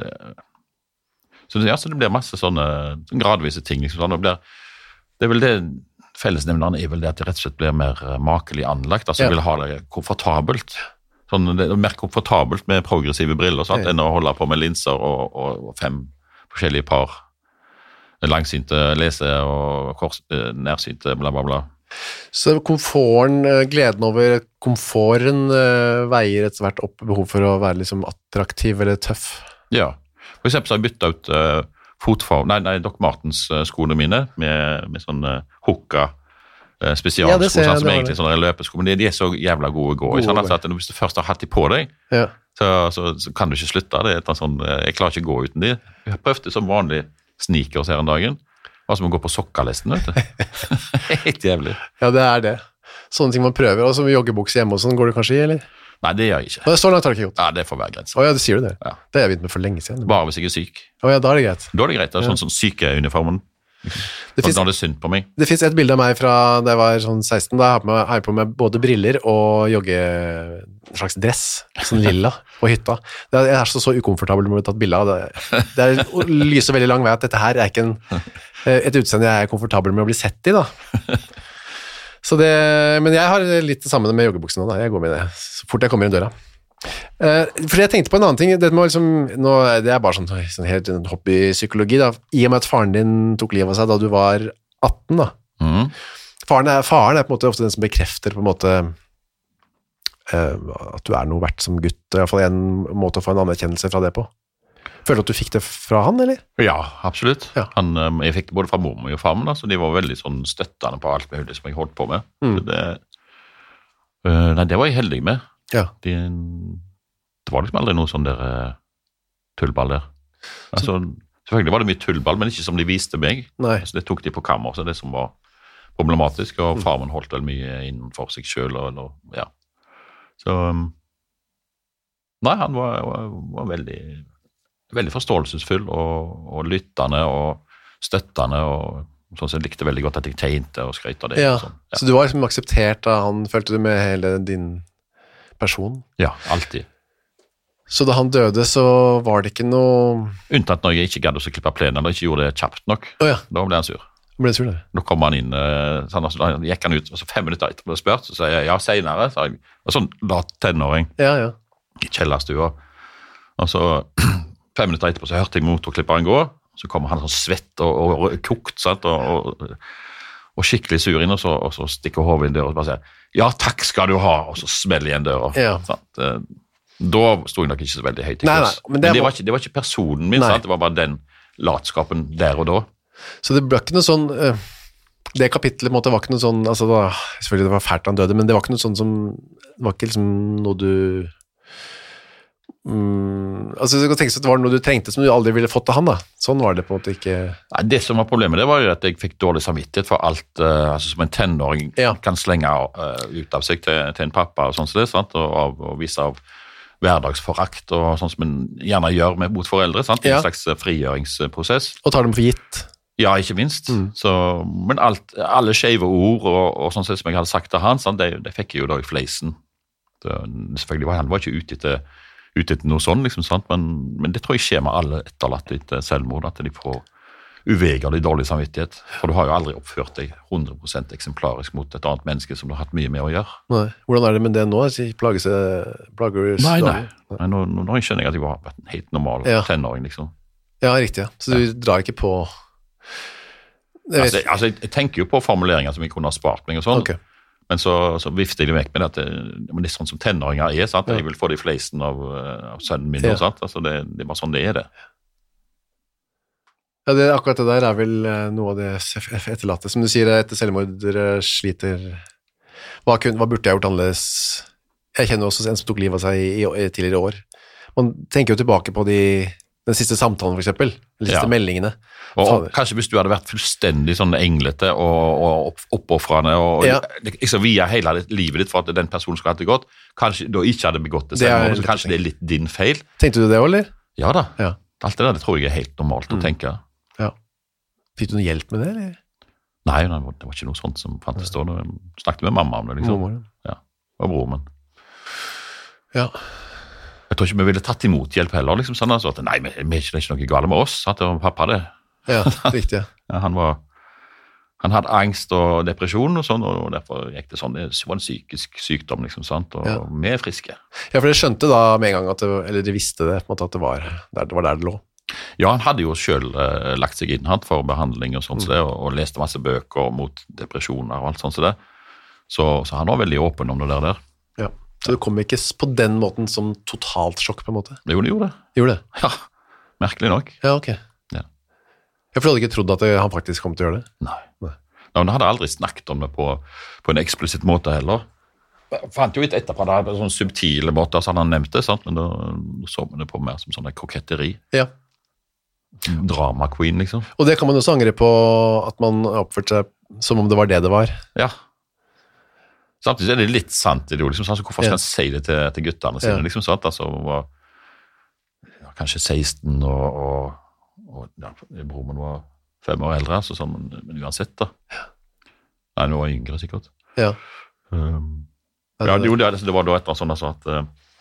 S2: så det blir masse sånne gradvise ting. Liksom, sånn, det er vel det, fellesnevneren er vel det at det rett og slett blir mer makelig anlagt, altså vil ha det komfortabelt. Sånn, det er mer komfortabelt med progressive briller, sant? Enn å holde på med linser og 5 forskjellige par. Langsynte, lese og nærsynte, bla bla bla.
S1: Så komforten, gleden over komforten veier etter hvert opp behov for å være liksom attraktiv eller tøff?
S2: Ja, for eksempel så har jeg byttet ut Doc Martens skoene mine med sånne hukka spesialsko, som egentlig sånne løpesko, men de er så jævla gode å gå i, sånn at hvis du først har hatt de på deg, så kan du ikke slutte. Det er sånn, jeg klarer ikke å gå uten de. Jeg har prøvd det som vanlig sneakers her en dagen. Hva som å gå på sokkalesten, vet du. Helt jævlig.
S1: Ja, det er det. Sånne ting man prøver, og som joggebukse hjemme og sånn, går det kanskje i, eller?
S2: Nei, det gjør jeg ikke.
S1: Men så langt har det ikke gjort?
S2: Ja, det får være greit.
S1: Åja, det sier du det. Ja. Det har jeg begynt med for lenge siden.
S2: Bare hvis jeg er syk.
S1: Åja, da er det greit.
S2: Da er det greit, det er sånn sykeuniformen. Da er det synd på meg.
S1: Det finnes et bilde av meg fra da jeg var sånn 16, da har jeg på meg både briller og en slags dress, sånn lilla, på hytta. Jeg er så ukomfortabel med å tatt bilde av det. Det lyser veldig lang vei at dette her er ikke et utseende jeg er komfortabel med å bli sett i da. Så men jeg har litt det samme med joggebuksene da. Jeg går med det så fort jeg kommer inn døra. For jeg tenkte på en annen ting, det er bare sånn helt hobbypsykologi da, i og med at faren din tok livet av seg da du var 18 da. Faren er på en måte ofte den som bekrefter på en måte at du er noe verdt som gutt, i hvert fall en måte å få en anerkjennelse fra det på. Føler du at du fikk det fra han, eller?
S2: Ja, absolutt. Ja. Jeg fikk det både fra mormor og far, så de var veldig sånn støttende på alt mulig som jeg holdt på med. Det var jeg heldig med. Ja. Det var liksom aldri noe sånn der tullball der. Altså, selvfølgelig var det mye tullball, men ikke som de viste meg. Altså, det tok de på kammer, så det som var problematisk, og faren holdt vel mye innenfor seg selv, ja. Så nei, han var veldig veldig forståelsesfull og lyttende og støttende, og sånn som jeg likte veldig godt at jeg tegnte og skrøt av det.
S1: Ja,
S2: sånn.
S1: Så du var liksom akseptert da han, følte du, med hele din person?
S2: Ja, alltid.
S1: Så da han døde, så var det ikke noe...
S2: Unntatt når jeg ikke gadd å klippe plenen, eller ikke gjorde det kjapt nok. Da ble han sur. Da kom han inn, sånn, da gikk han ut, og så 5 minutter etter ble spørt, så sa jeg, ja, senere, sa jeg. Og sånn, da tenåring. I kjellerstua. Og så 5 minutter etterpå så hørte jeg motorklipperen gå, så kommer han sånn svett og kokt, sant, og skikkelig sur inn, og så stikker hovedet inn døra og bare sier, ja, takk skal du ha, og så smeller igjen døra. Sant? Da sto jeg nok ikke så veldig høyt. Men det var ikke personen min, sant? Det var bare den latskapen der og da.
S1: Så det ble ikke noe sånn, det kapittelet på en måte var ikke noe sånn, altså selvfølgelig det var fælt han døde, men det var ikke noe sånn som, det var ikke liksom noe du... altså du kan tenke seg at det var noe du trengte som du aldri ville fått av han da. Sånn var det på en måte ikke.
S2: Nei, det som var problemet det var jo at jeg fikk dårlig samvittighet for alt, altså som en tenåring kan slenge ut av seg til en pappa og sånn som det, sant? Og vise av hverdagsforakt og sånn som en gjerne gjør mot foreldre, sant? En slags frigjøringsprosess. Og
S1: tar dem for gitt.
S2: Ja, ikke minst. Men alle skjeve ord og sånn som jeg hadde sagt til han, sant? Det fikk jeg jo da i fleisen. Selvfølgelig han var ikke ute etter noe sånn, liksom, sant? Men det tror jeg skjer med alle etterlatte etter selvmord, at de får uvegerlig dårlig samvittighet. For du har jo aldri oppført deg 100% eksemplarisk mot et annet menneske som du har hatt mye med å gjøre.
S1: Nei. Hvordan er det med det nå? Plager du
S2: Nei. Nå skjønner jeg at jeg var en helt normal tenåring, liksom.
S1: Ja, riktig, ja. Så du drar ikke på...
S2: Altså, jeg tenker jo på formuleringer som jeg kunne ha spart meg og sånn. Okay. Men så vifter jeg det vekk med at det er sånn som tenåringer er, sant? Jeg vil få det i fleisen av sønnen min, sant? Altså, det er bare sånn det er det.
S1: Ja, akkurat det der er vel noe av det etterlatte. Som du sier, etter selvmordere sliter. Hva burde jeg gjort annerledes? Jeg kjenner også en som tok livet av seg i tidligere år. Man tenker jo tilbake på den siste samtalen, for eksempel. De siste meldingene.
S2: Og kanskje hvis du hadde vært fullstendig sånn englete og oppoffrende og liksom via hele livet ditt for at den personen skulle hatt det godt, kanskje da ikke hadde begått det selvmord, så kanskje det er litt din feil.
S1: Tenkte du det, eller?
S2: Ja da. Alt det der, det tror jeg er helt normalt å tenke.
S1: Ja. Fikk du noe hjelp med det, eller?
S2: Nei, det var ikke noe sånt som fantes da. Jeg snakket med mamma om det, liksom. Ja, og broren min.
S1: Ja.
S2: Jeg tror ikke vi ville tatt imot hjelp heller, liksom sånn, altså, at nei, det er ikke noe gale med oss, at det var pappa det.
S1: Ja, riktig.
S2: Han hadde angst og depresjon og sånn, og derfor gikk det sånn, det var en psykisk sykdom, liksom, sant, og vi er friske.
S1: Ja, for dere skjønte da med en gang, eller dere visste det, på en måte, at det var der det lå.
S2: Ja, han hadde jo selv lagt seg inn for behandling og sånt, og leste masse bøker mot depresjoner og alt sånt så det. Så han var veldig åpen om det der.
S1: Ja. Så det kom ikke på den måten som totalt sjokk, på en måte?
S2: Jo, det gjorde det.
S1: Gjorde det?
S2: Ja, merkelig nok.
S1: Ja, ok. Ja. Jeg hadde ikke trodd at han faktisk kom til å gjøre det.
S2: Nei. Men han hadde aldri snakket om det på en eksplisitt måte heller. Jeg fant jo etterpå det på sånne subtile måter, som han nevnte, sant? Men da så man det på mer som sånn koketteri. Ja. Drama queen, liksom.
S1: Og det kan man også angre på, at man oppførte seg som om det var det var.
S2: Ja. Samtidig er det litt sant i det, liksom, så hvorfor skal han si det til guttene sine, liksom, sant? Altså, kanskje 16 og broren min var 5 år eldre, så sånn, men uansett da. Nei, nå var jeg yngre sikkert. Ja. Det var da etter sånn altså, at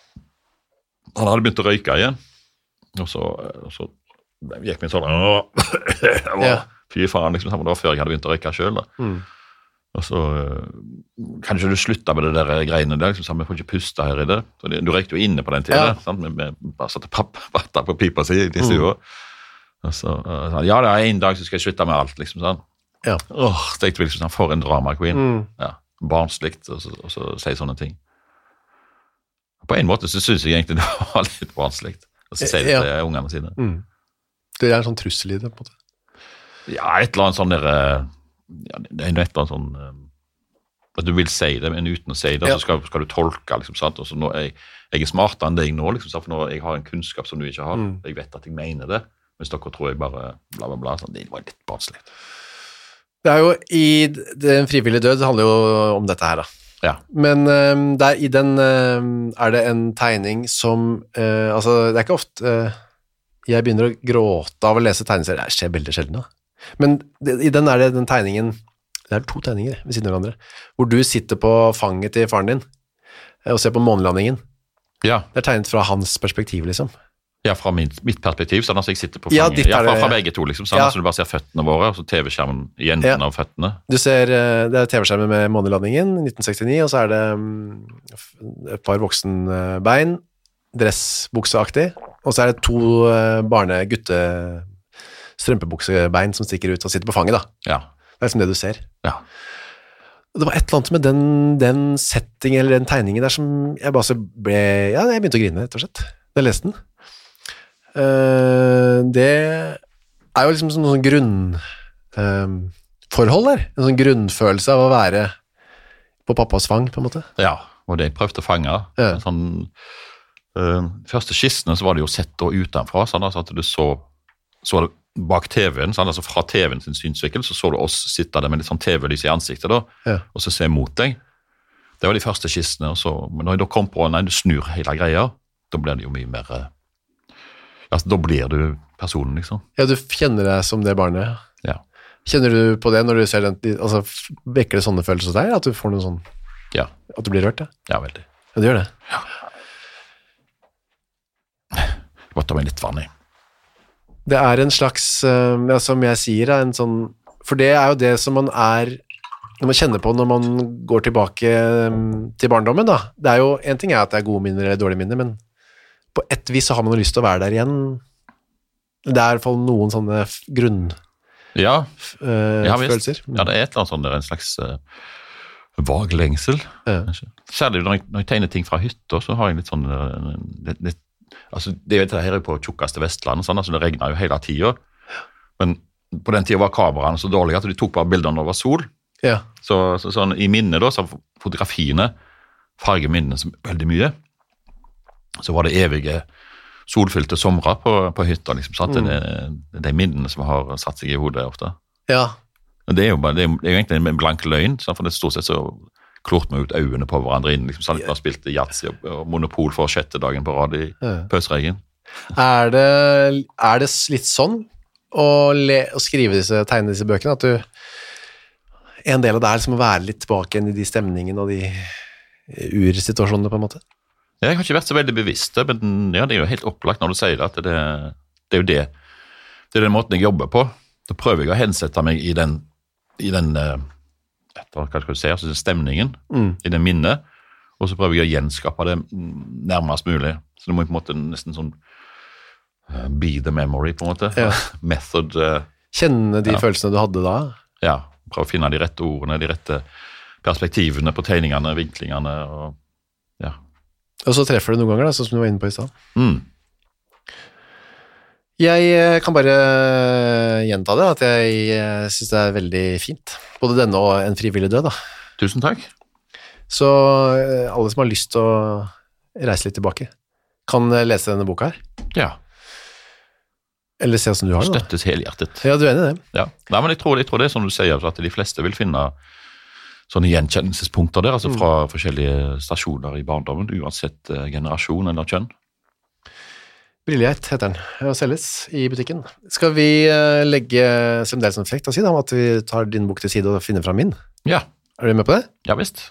S2: han hadde begynt å røyke igjen, og så gikk min sånn, fy faen, liksom, det var før jeg hadde begynt å røyke selv da. Og så kanskje du slutta med det der greiene der, liksom, så vi får ikke puste her i det. Så du røykte jo inne på den tiden, sant? Vi bare satte pappbatter på pipa si i stua. Og så ja, det er en dag så skal jeg slutte med alt, liksom sånn. Ja. Tenkte vi liksom, for en drama queen. Ja, barnslikt, og så sier sånne ting. På en måte så synes jeg egentlig det var litt barnslikt, og så sier det til ungene sine.
S1: Det er en sånn trussel i det, på en måte.
S2: Ja, et eller annet sånn der... Ja, det er et eller annet sånn at du vil si det, men uten å si det, så skal du tolke, liksom, sant? Og så nå jeg er smartere enn deg nå, liksom, for nå jeg har en kunnskap som du ikke har, jeg vet at jeg mener det, mens dere tror jeg bare bla bla bla, sånn, det var litt barnslig.
S1: Det er jo i den frivillige død, det handler jo om dette her da. Ja. Men i den er det en tegning som, altså det er ikke ofte jeg begynner å gråte av å lese tegneserier. Det skjer veldig sjelden da. Men i den det den tegningen, det 2 tegninger ved siden av hverandre, hvor du sitter på fanget til faren din og ser på månelandingen.
S2: Ja.
S1: Det tegnet fra hans perspektiv, liksom.
S2: Ja, fra mitt perspektiv, sånn at jeg sitter på fanget. Ja, fra begge to, liksom, sånn at du bare ser føttene våre, og så TV-skjermen i enden av føttene.
S1: Du ser, det TV-skjermen med månelandingen, 1969, og så det et par voksenbein, dressbukseaktig, og så det 2 strømpebuksebein som stikker ut og sitter på fanget, da.
S2: Ja.
S1: Det liksom det du ser.
S2: Ja.
S1: Det var et eller annet med den settingen, eller den tegningen der, som jeg bare ble, ja, jeg begynte å grine, rett og slett, da jeg leste den. Det jo liksom sånn grunnforhold der, en sånn grunnfølelse av å være på pappas fang, på en måte.
S2: Ja, og det jeg prøvde å fange. Sånn, første skissene så var det jo sett da utenfra, sånn altså at du så det bak TV-en, sånn, altså fra TV-en sin synsvinkel, så du oss sitte der med litt sånn TV-lys i ansiktet da, og så se mot deg. Det var de første skissene, men når jeg da kom på, nei, du snur hele greia, da blir det jo mye mer, altså, da blir du personen, liksom.
S1: Ja, du kjenner deg som det barnet.
S2: Ja.
S1: Kjenner du på det når du ser den, altså, vekker det sånne følelser hos deg, at du får noe sånn,
S2: ja.
S1: At du blir rørt, ja?
S2: Ja, veldig.
S1: Ja, du gjør det?
S2: Ja. Jeg må ta meg litt vann i.
S1: Det en slags, ja, som jeg sier, en sånn, for det jo det som man når man kjenner på når man går tilbake til barndommen, da. Det jo, en ting at det gode minner eller dårlige minner, men på et vis så har man lyst til å være der igjen. Det i hvert fall noen sånne følelser.
S2: Ja, det et eller annet sånn, det en slags vag lengsel. Ja. Særlig når jeg tegner ting fra hytta, så har jeg litt sånn, altså, det her på tjukkeste Vestlandet, sånn, altså, det regner jo hele tiden, men på den tiden var kameraene så dårlige at de tok bare bildene over sol.
S1: Ja.
S2: Så sånn, i minnet da, så fotografiene farger minnene så veldig mye. Så var det evige solfylte somre på hytta, liksom, så at det de minnene som har satt seg i hodet ofte.
S1: Ja.
S2: Det jo egentlig en blank løgn, så for det stort sett så klort meg ut øynene på hverandre inn, liksom, sånn at vi spilte Yatzy og Monopol for 6. dagen på rad i pøsreggen. Det litt sånn å skrive tegne disse bøkene, at en del av det liksom å være litt tilbake i de stemningene og de ursituasjonene på en måte? Jeg har ikke vært så veldig bevisst, men ja, det jo helt opplagt når du sier det, at det jo det. Det den måten jeg jobber på. Da prøver jeg å hensette meg i den hva skal du si, altså stemningen, i den minnet, og så prøver jeg å gjenskape det nærmest mulig. Så det må på en måte nesten sånn be the memory, på en måte. Ja. Method.
S1: Kjenne de følelsene du hadde da?
S2: Ja, prøve å finne de rette ordene, de rette perspektivene på tegningene, vinklingene, og ja.
S1: Og så treffer du noen ganger, da, sånn som du var inne på i stedet. Jeg kan bare gjenta det, at jeg synes det veldig fint. Både denne og En frivillig død, da.
S2: Tusen takk.
S1: Så alle som har lyst til å reise litt tilbake, kan lese denne boka her.
S2: Ja.
S1: Eller se hvordan du har det, da.
S2: Støttes helhjertet.
S1: Ja, du enig i det?
S2: Ja. Nei, men jeg tror det som du sier, at de fleste vil finne sånne gjenkjennelsespunkter der, altså fra forskjellige stasjoner i barndommen, uansett generasjon eller kjønn.
S1: Brillighet heter den, og selges i butikken. Skal vi legge fremdeles en flekt og si da, om at vi tar din bok til side og finner fram min?
S2: Ja.
S1: Du med på det?
S2: Ja, visst.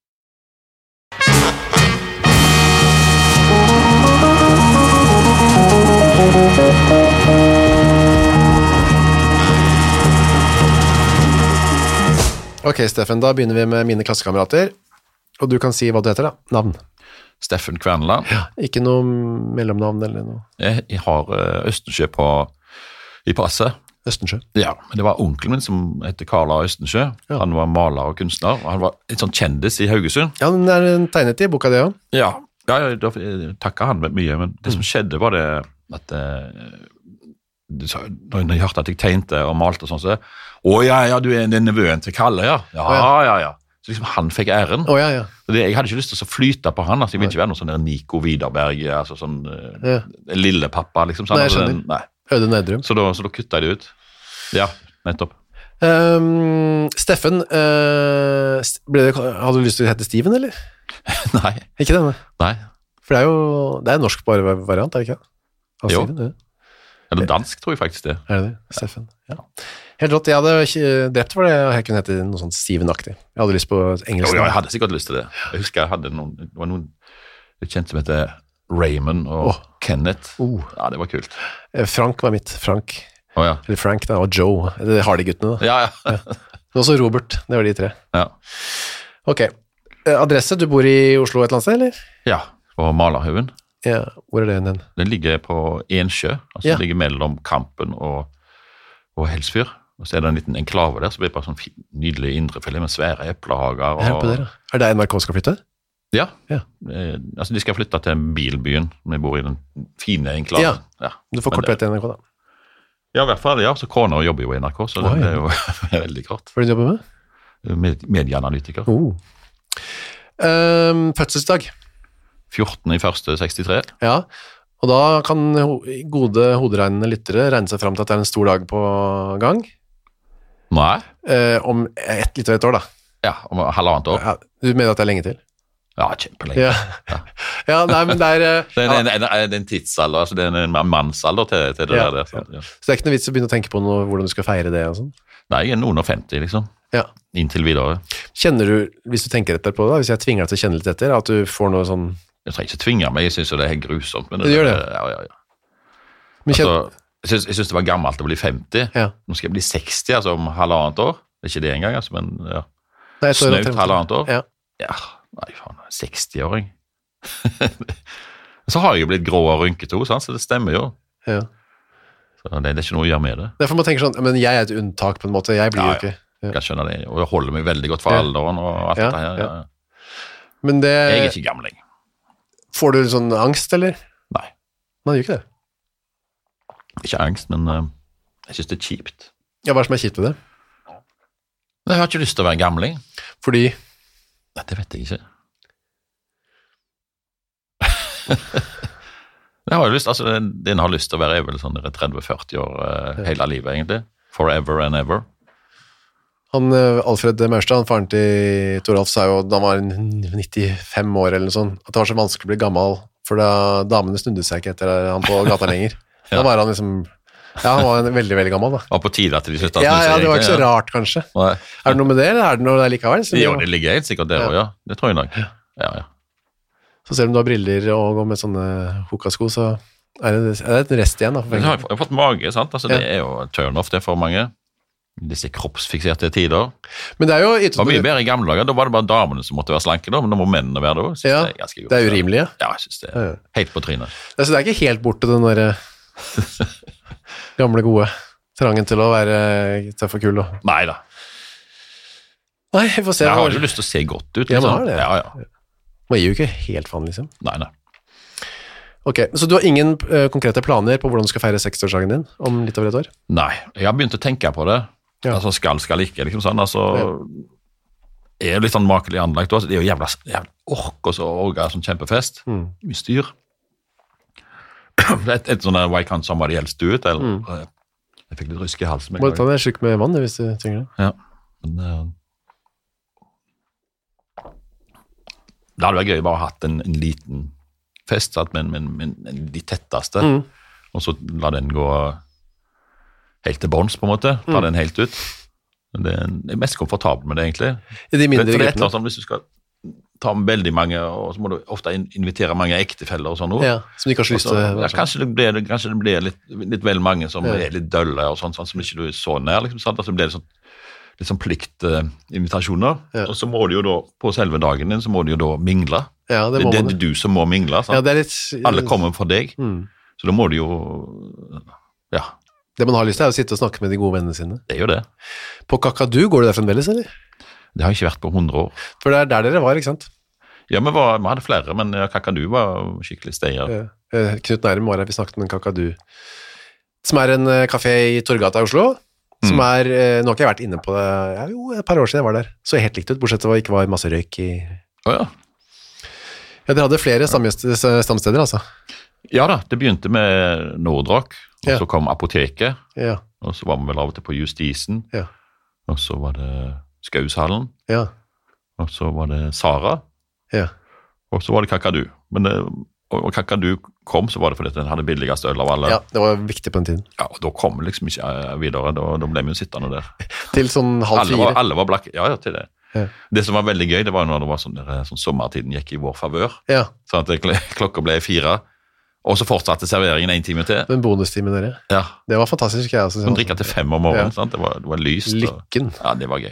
S1: Ok, Steffen, da begynner vi med mine klassekamerater, og du kan si hva du heter da, navn.
S2: Steffen Kverneland.
S1: Ja, ikke noe mellomnavn eller noe?
S2: Jeg har Østensjø i passet.
S1: Østensjø?
S2: Ja, men det var onkelen min som heter Karl A. Østensjø. Ja. Han var maler og kunstner, og han var litt sånn kjendis i Haugesund.
S1: Ja, den tegnet i boka det også.
S2: Ja, da takket han mye, men det som skjedde var det at når jeg hørte at jeg tegnte og malte og sånn, så ja, du den nevøen til Kalle, ja. Ja. Så liksom han fikk æren.
S1: Ja.
S2: Jeg hadde ikke lyst til å flyte på han, altså jeg vil ikke være noen sånn der Nico Widerberg, altså sånn lille pappa, liksom. Sånn,
S1: nei, jeg skjønner.
S2: Nei.
S1: Høyde Nedrum.
S2: Så da kuttet jeg det ut. Ja, nettopp.
S1: Steffen, hadde du lyst til å hete Steven, eller?
S2: Nei.
S1: Ikke det?
S2: Nei.
S1: For det er jo norsk bare variant, er det ikke?
S2: Jo.
S1: Steven,
S2: Eller dansk, tror jeg faktisk det.
S1: Det? Steffen? Ja. Helt rått. Jeg hadde ikke drept for det, jeg kunne hete noe sånn Steven-aktig. Jeg hadde lyst på engelsk.
S2: Jo, jeg hadde sikkert lyst til det. Jeg husker jeg hadde det var noen jeg kjente som heter Raymond og Kenneth. Ja, det var kult.
S1: Frank var mitt. Frank. Eller Frank da, og Joe. Det har de guttene da.
S2: Ja.
S1: Og så Robert. Det var de 3.
S2: Ja.
S1: Ok. Adresse, du bor i Oslo et eller annet sted, eller?
S2: Ja, på Malerhaugen.
S1: Ja, hvor er det den?
S2: Den ligger på Ensjø, altså ligger mellom Kampen og Helsfyr. Og så er det en liten enklave der, så blir det bare sånn nydelig indrefilet med svære eplehager.
S1: Er det NRK skal flytte?
S2: Ja. Altså de skal flytte til Bilbyen, vi bor i den fine enklaven.
S1: Ja, du får kort vei til NRK da.
S2: Ja, i hvert fall, ja. Så kona jobber jo i NRK, så det er jo veldig kort.
S1: Hva er det du jobber med?
S2: Medieanalytiker.
S1: Fødselsdag?
S2: 14.1.63.
S1: Ja, og da kan gode hoderegnende lyttere regne seg frem til at det er en stor dag på gang.
S2: Nei.
S1: Om litt over et år da.
S2: Ja, om halvannet år.
S1: Ja, du mener at det er lenge til?
S2: Ja, kjempelenge.
S1: Ja, nei, men det er...
S2: det er en tidsalder, altså det er en mannsalder til det der.
S1: Så det er ikke noe vits å begynne å tenke på hvordan du skal feire det og sånn?
S2: Nei, jeg er noen og 50 liksom.
S1: Ja.
S2: Inntil videre.
S1: Kjenner du, hvis du tenker etter på det, hvis jeg tvinger deg til å kjenne litt etter, at du får noe sånn...
S2: Jeg trenger ikke tvinge meg, jeg synes det er helt grusomt. Men
S1: det gjør det?
S2: Ja. Altså, jeg synes det var gammelt å bli 50. Ja. Nå skal jeg bli 60, altså om halvannet år. Det er ikke det engang, altså, men ja. Snaut halvannet år. Ja, nei faen, 60-åring. Så har jeg jo blitt grå og rynket også, så det stemmer jo. Ja. Så det er ikke noe å gjøre med det.
S1: Derfor må man tenke sånn, men jeg er et unntak på en måte, jeg blir jo ikke...
S2: Ja, jeg skjønner det, og jeg holder meg veldig godt for alderen og alt dette her. Ja.
S1: Men det...
S2: Jeg er ikke gamling.
S1: Får du sånn angst, eller?
S2: Nei.
S1: Man gjør ikke det.
S2: Ikke angst, men jeg synes det er kjipt.
S1: Ja, hva er som er kjipt ved det?
S2: Jeg har ikke lyst til å være gamling.
S1: Fordi?
S2: Nei, det vet jeg ikke. Jeg har jo lyst, altså det en har lyst til å være er vel sånn 30-40 år hele livet egentlig. Forever and ever.
S1: Alfred Maurstad, faren til Toralf, sa jo da han var 95 år eller noe sånt, at det var så vanskelig å bli gammel, for da damene snudde seg ikke etter han på gata lenger. Da var han liksom, han var veldig, veldig gammel da.
S2: Og på tide at de sluttet å snu seg.
S1: Ja, det var ikke så rart kanskje. Nei. Er det noe med det, eller er det noe der likevel?
S2: Jo, det ligger helt sikkert der også, ja. Det tror jeg nok. Ja.
S1: Så selv om du har briller og går med sånne hokasko, så er det et rest igjen da.
S2: Jeg har fått mage, sant? Altså, det er jo turn off det for mange. Disse kroppsfikserte tider.
S1: Men det er jo...
S2: Det var mye bedre i gamle dager, da var det bare damene som måtte være slanke da, men da må mennene være da.
S1: Ja, det er urimelig, ja.
S2: Ja, jeg synes det er helt på trynet.
S1: Så det er ikke helt borte den der gamle gode trangen til å være tøff og kul.
S2: Nei da.
S1: Nei, vi får se.
S2: Jeg har jo lyst til å se godt ut. Liksom.
S1: Ja, man har det.
S2: Ja.
S1: Man gir jo ikke helt faen, liksom.
S2: Nei.
S1: Ok, så du har ingen konkrete planer på hvordan du skal feire 60-årsdagen din om litt over et år?
S2: Nei, jeg har begynt å tenke på det. Ja. Altså skal ikke, liksom sånn, altså er jo litt sånn makelig anlagt også. Det er jo jævla ork og så orga sånn kjempefest. Mye styr. Et sånn der, why can't somebody else do it? Eller, jeg fikk litt rysk i halsen.
S1: Må du ta deg en sluk med vann hvis du trenger det?
S2: Ja, men det hadde vært gøy bare å ha hatt en liten fest, men de tetteste, og så la den gå helt til bånds på en måte, ta den helt ut. Det er mest komfortabel med det egentlig.
S1: I de mindre
S2: gruppene? Sånn, hvis du skal ta med veldig mange, og så må du ofte invitere mange ektefeller og sånn.
S1: Ja, som de ikke har lyst til.
S2: Ja, kanskje det blir litt vel mange som er litt dølle og sånn, som ikke du er så nær, liksom, så blir det litt sånn pliktinvitasjoner, og så må du jo da, på selve dagen din, så må du jo da mingle.
S1: Ja, det
S2: er du som må mingle, sant?
S1: Ja, det er litt...
S2: Alle kommer for deg, så da må du jo, ja.
S1: Det man har lyst til er å sitte og snakke med de gode vennene sine.
S2: Det er jo det.
S1: På Kakadu, går du der fremdeles, eller?
S2: Det har ikke vært på 100 år.
S1: For det er der dere var, ikke sant?
S2: Ja, vi hadde flere, men Kakadu var skikkelig steier.
S1: Knut Nærum var her, vi snakket med en Kakadu, som er en kafé i Torgata i Oslo, som er, nå har ikke jeg vært inne på det, et par år siden jeg var der, så helt likt ut, bortsett fra det ikke var masse røyk i...
S2: Ja,
S1: dere hadde flere stamsteder, altså. Ja
S2: da, det begynte med Nordrock, og så kom Apoteket, og så var vi vel av og til på Justisen, og så var det Skaushallen, og så var det Sara, og så var det Kakadu. Men Og Kakadu kom, så var det fordi den hadde billigast øl av alle.
S1: Ja, det var viktig på den tiden.
S2: Ja, og da kom vi liksom ikke videre, da ble vi jo sittende der.
S1: Til sånn 3:30.
S2: Alle var blakke, ja, til det. Ja. Det som var veldig gøy, det var når det var sånn sommertiden gikk i vår favør.
S1: Ja.
S2: Sånn at klokka ble 4, og så fortsatte serveringen 1 time til.
S1: Den bonustimen der,
S2: ja.
S1: Det var fantastisk. Jeg også.
S2: De drikker til 5 om morgenen, sant? Det var lyst.
S1: Lykken.
S2: Ja, det var gøy.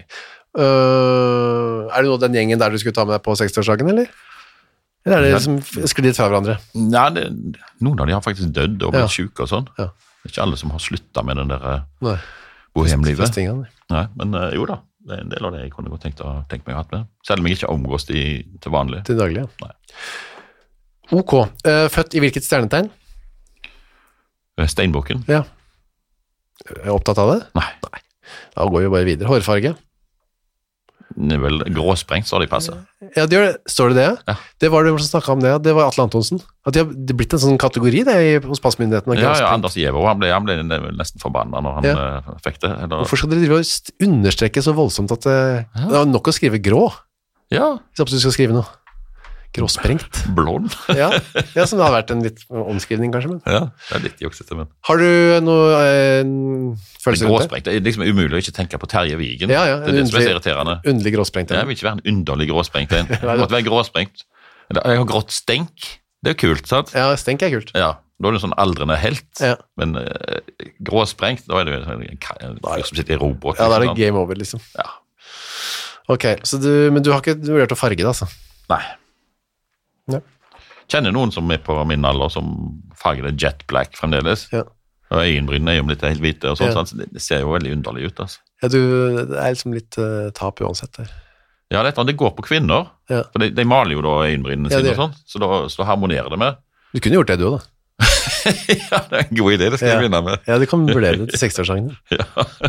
S1: Er det noe den gjengen der du skulle ta med deg på 60-årsdagen, eller? Eller er det som sklidd fra hverandre?
S2: Ja, noen av de har faktisk dødd og blitt syke og sånn. Ja. Det er ikke alle som har sluttet med den der bohemlivet. Nei, men jo da, det er en del av det jeg kunne godt tenkt meg å ha hatt med. Selv om jeg ikke omgås de til vanlig.
S1: Til daglig, ja.
S2: Nei.
S1: Ok. Født i hvilket stjernetegn?
S2: Steinbukken.
S1: Ja. Er du opptatt av det?
S2: Nei.
S1: Da går vi bare videre. Hårfarge?
S2: Det er vel gråsprengt, så de passer.
S1: Ja, det gjør det. Står det det?
S2: Ja.
S1: Det var det som snakket om det. Det var Atle Antonsen. At det har blitt en sånn kategori det hos passmyndighetene.
S2: Ja, Anders Giæver, han ble nesten forbannet når han fikk det. Eller...
S1: Hvorfor skal dere drive og understreke så voldsomt at det er nok å skrive grå?
S2: Ja.
S1: Hvis du skal skrive noe. Gråsprengt.
S2: Blond.
S1: ja, som det har vært en litt omskrivning kanskje. Men.
S2: Ja, det er litt juksete, men.
S1: Har du noe følelse rundt det?
S2: Gråsprengt, det er liksom umulig å ikke tenke på Terje Vigen.
S1: Ja,
S2: det er det som er så irriterende.
S1: Underlig gråsprengt.
S2: Jeg vil ikke være en underlig gråsprengt. Det måtte være gråsprengt. Jeg har grått stenk. Det er kult, sant?
S1: Ja, stenk er kult.
S2: Ja, da er det sånn aldrende helt.
S1: Ja.
S2: Men gråsprengt, da er det jo en fyr som sitter i robot.
S1: Ja, da er det game over, liksom.
S2: Ja.
S1: Ok, men du har ikke vurdert å farge det, altså?
S2: Nei. Ja. Kjenner noen som er på min alder som farger det jet black fremdeles. Ja. Og øyenbrynene er jo litt helt hvite og sånt, så det ser jo veldig underlig ut. Altså.
S1: Ja, det er liksom litt tap uansett der.
S2: Ja, det går på kvinner, for de maler jo da øyenbrynene sine og sånn, så harmonerer det med.
S1: Du kunne gjort det du da.
S2: Ja, det er en god idé, det skal jeg begynne med.
S1: Ja, du kan vurdere det til 60-årsdagen.
S2: Ja.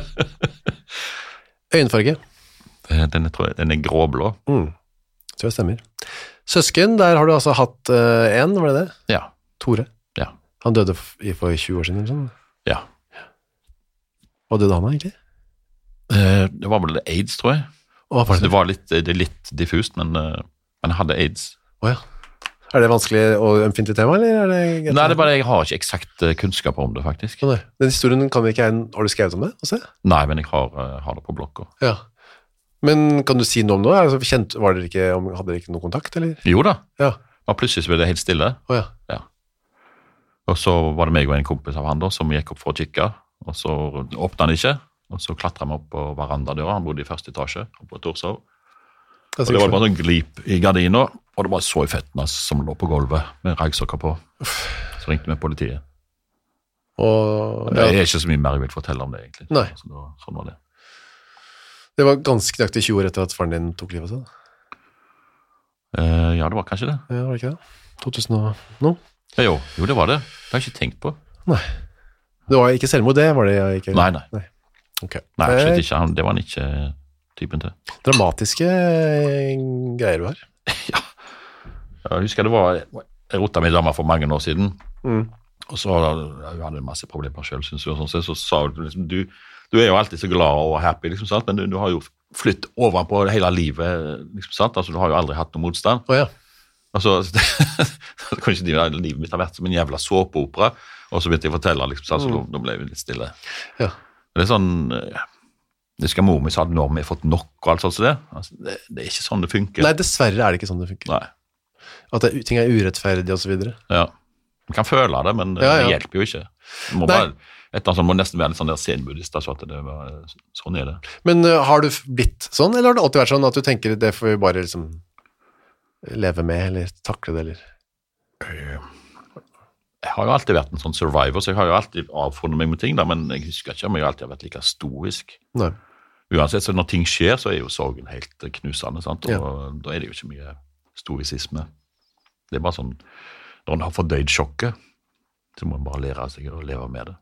S1: Øyenfarge?
S2: Den er gråblå.
S1: Tror jeg stemmer. Søsken, der har du altså hatt en, var det det?
S2: Ja.
S1: Tore.
S2: Ja.
S1: Han døde for 20 år siden, eller sånn?
S2: Ja.
S1: Hva døde han egentlig?
S2: Det var vel AIDS, tror jeg. Det var litt diffust, men han hadde AIDS.
S1: Ja. Er det vanskelig og ømfintlig tema, eller er det greit?
S2: Nei, det er bare jeg har ikke eksakt kunnskap om det, faktisk.
S1: Nei. Den historien kan vi ikke ha. Har du skrevet om det?
S2: Nei, men jeg har det på blokka.
S1: Ja. Men kan du si noe om det? Hadde dere ikke noe kontakt, eller?
S2: Jo da.
S1: Ja.
S2: Og plutselig ble det helt stille.
S1: Ja.
S2: Og så var det meg og en kompis av han da, som gikk opp for å kikke, og så åpnet han ikke, og så klatret vi opp på verandadøra. Han bodde i første etasje, oppe på Torshov. Og det var bare sånn glip i gardiner, og det bare så i fettene som lå på gulvet med raggsokker på. Så ringte vi politiet. Det er ikke så mye mer jeg vil fortelle om det, egentlig.
S1: Nei.
S2: Sånn var det.
S1: Det var ganske nøyaktig 20 år etter at faren din tok livet av seg?
S2: Ja, det var kanskje det.
S1: Ja, var det ikke det? 2000 og nå?
S2: Ja, jo, det var det. Det har jeg ikke tenkt på.
S1: Nei. Det var ikke selvmord, det var det jeg ikke...
S2: Nei.
S1: Okay.
S2: Nei, absolutt ikke. Det var han ikke typen til.
S1: Dramatiske greier du har.
S2: Ja. Jeg husker det var... Jeg rotet med dama for mange år siden, og så jeg hadde masse problemer selv, synes jeg, og så sa hun liksom, du er jo alltid så glad og happy, liksom, sant? Men du har jo flytt over på hele livet, liksom, sant? Altså, du har jo aldri hatt noen motstand. Altså, det kan ikke livet mitt ha vært som en jævla såpeopera, og så begynte jeg å fortelle, liksom, sant? Så da ble vi litt stille. Ja. Det er sånn, det skal mor mi sa, når vi har fått nok og alt sånt så det. Altså, det er ikke sånn det funker.
S1: Nei, dessverre er det ikke sånn det funker.
S2: Nei.
S1: At ting er urettferdig og så videre.
S2: Ja, man kan føle det, men det hjelper jo ikke. Det må bare... må nesten være litt sånn der senbuddhist, så at det var, sånn er det. Men
S1: har du blitt sånn, eller har det alltid vært sånn at du tenker det får vi bare liksom leve med, eller takle det, eller?
S2: Jeg har jo alltid vært en sånn survivor, så jeg har jo alltid avfunnet meg med ting da, men jeg husker ikke om jeg alltid har vært like stoisk.
S1: Nei.
S2: Uansett, så når ting skjer, så er jo sorgen helt knusende, sant? Og da er det jo ikke mye stoisisme. Det er bare sånn, når en har fordøyd sjokket, så må en bare lære seg å leve med det.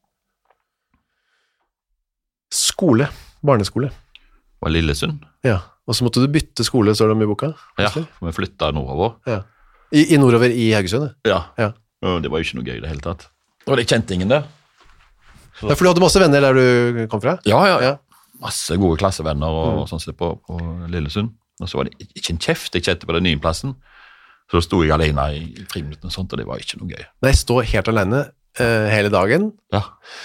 S1: Skole, barneskole.
S2: Var Lillesund.
S1: Ja, og så måtte du bytte skole, står det om i boka?
S2: Ja, for vi flyttet nordover.
S1: Ja. I nordover i Haugesund?
S2: Ja. Og det var jo ikke noe gøy i det hele tatt. Og det kjente ingen det.
S1: Ja, for du hadde masse venner der du kom fra?
S2: Ja. Masse gode klassevenner og sånn sett på Lillesund. Og så var det ikke en kjeft jeg kjente på den nye plassen. Så sto jeg alene i friminuttene og sånt, og det var ikke noe gøy.
S1: Nei, stå helt alene hele dagen.
S2: Ja.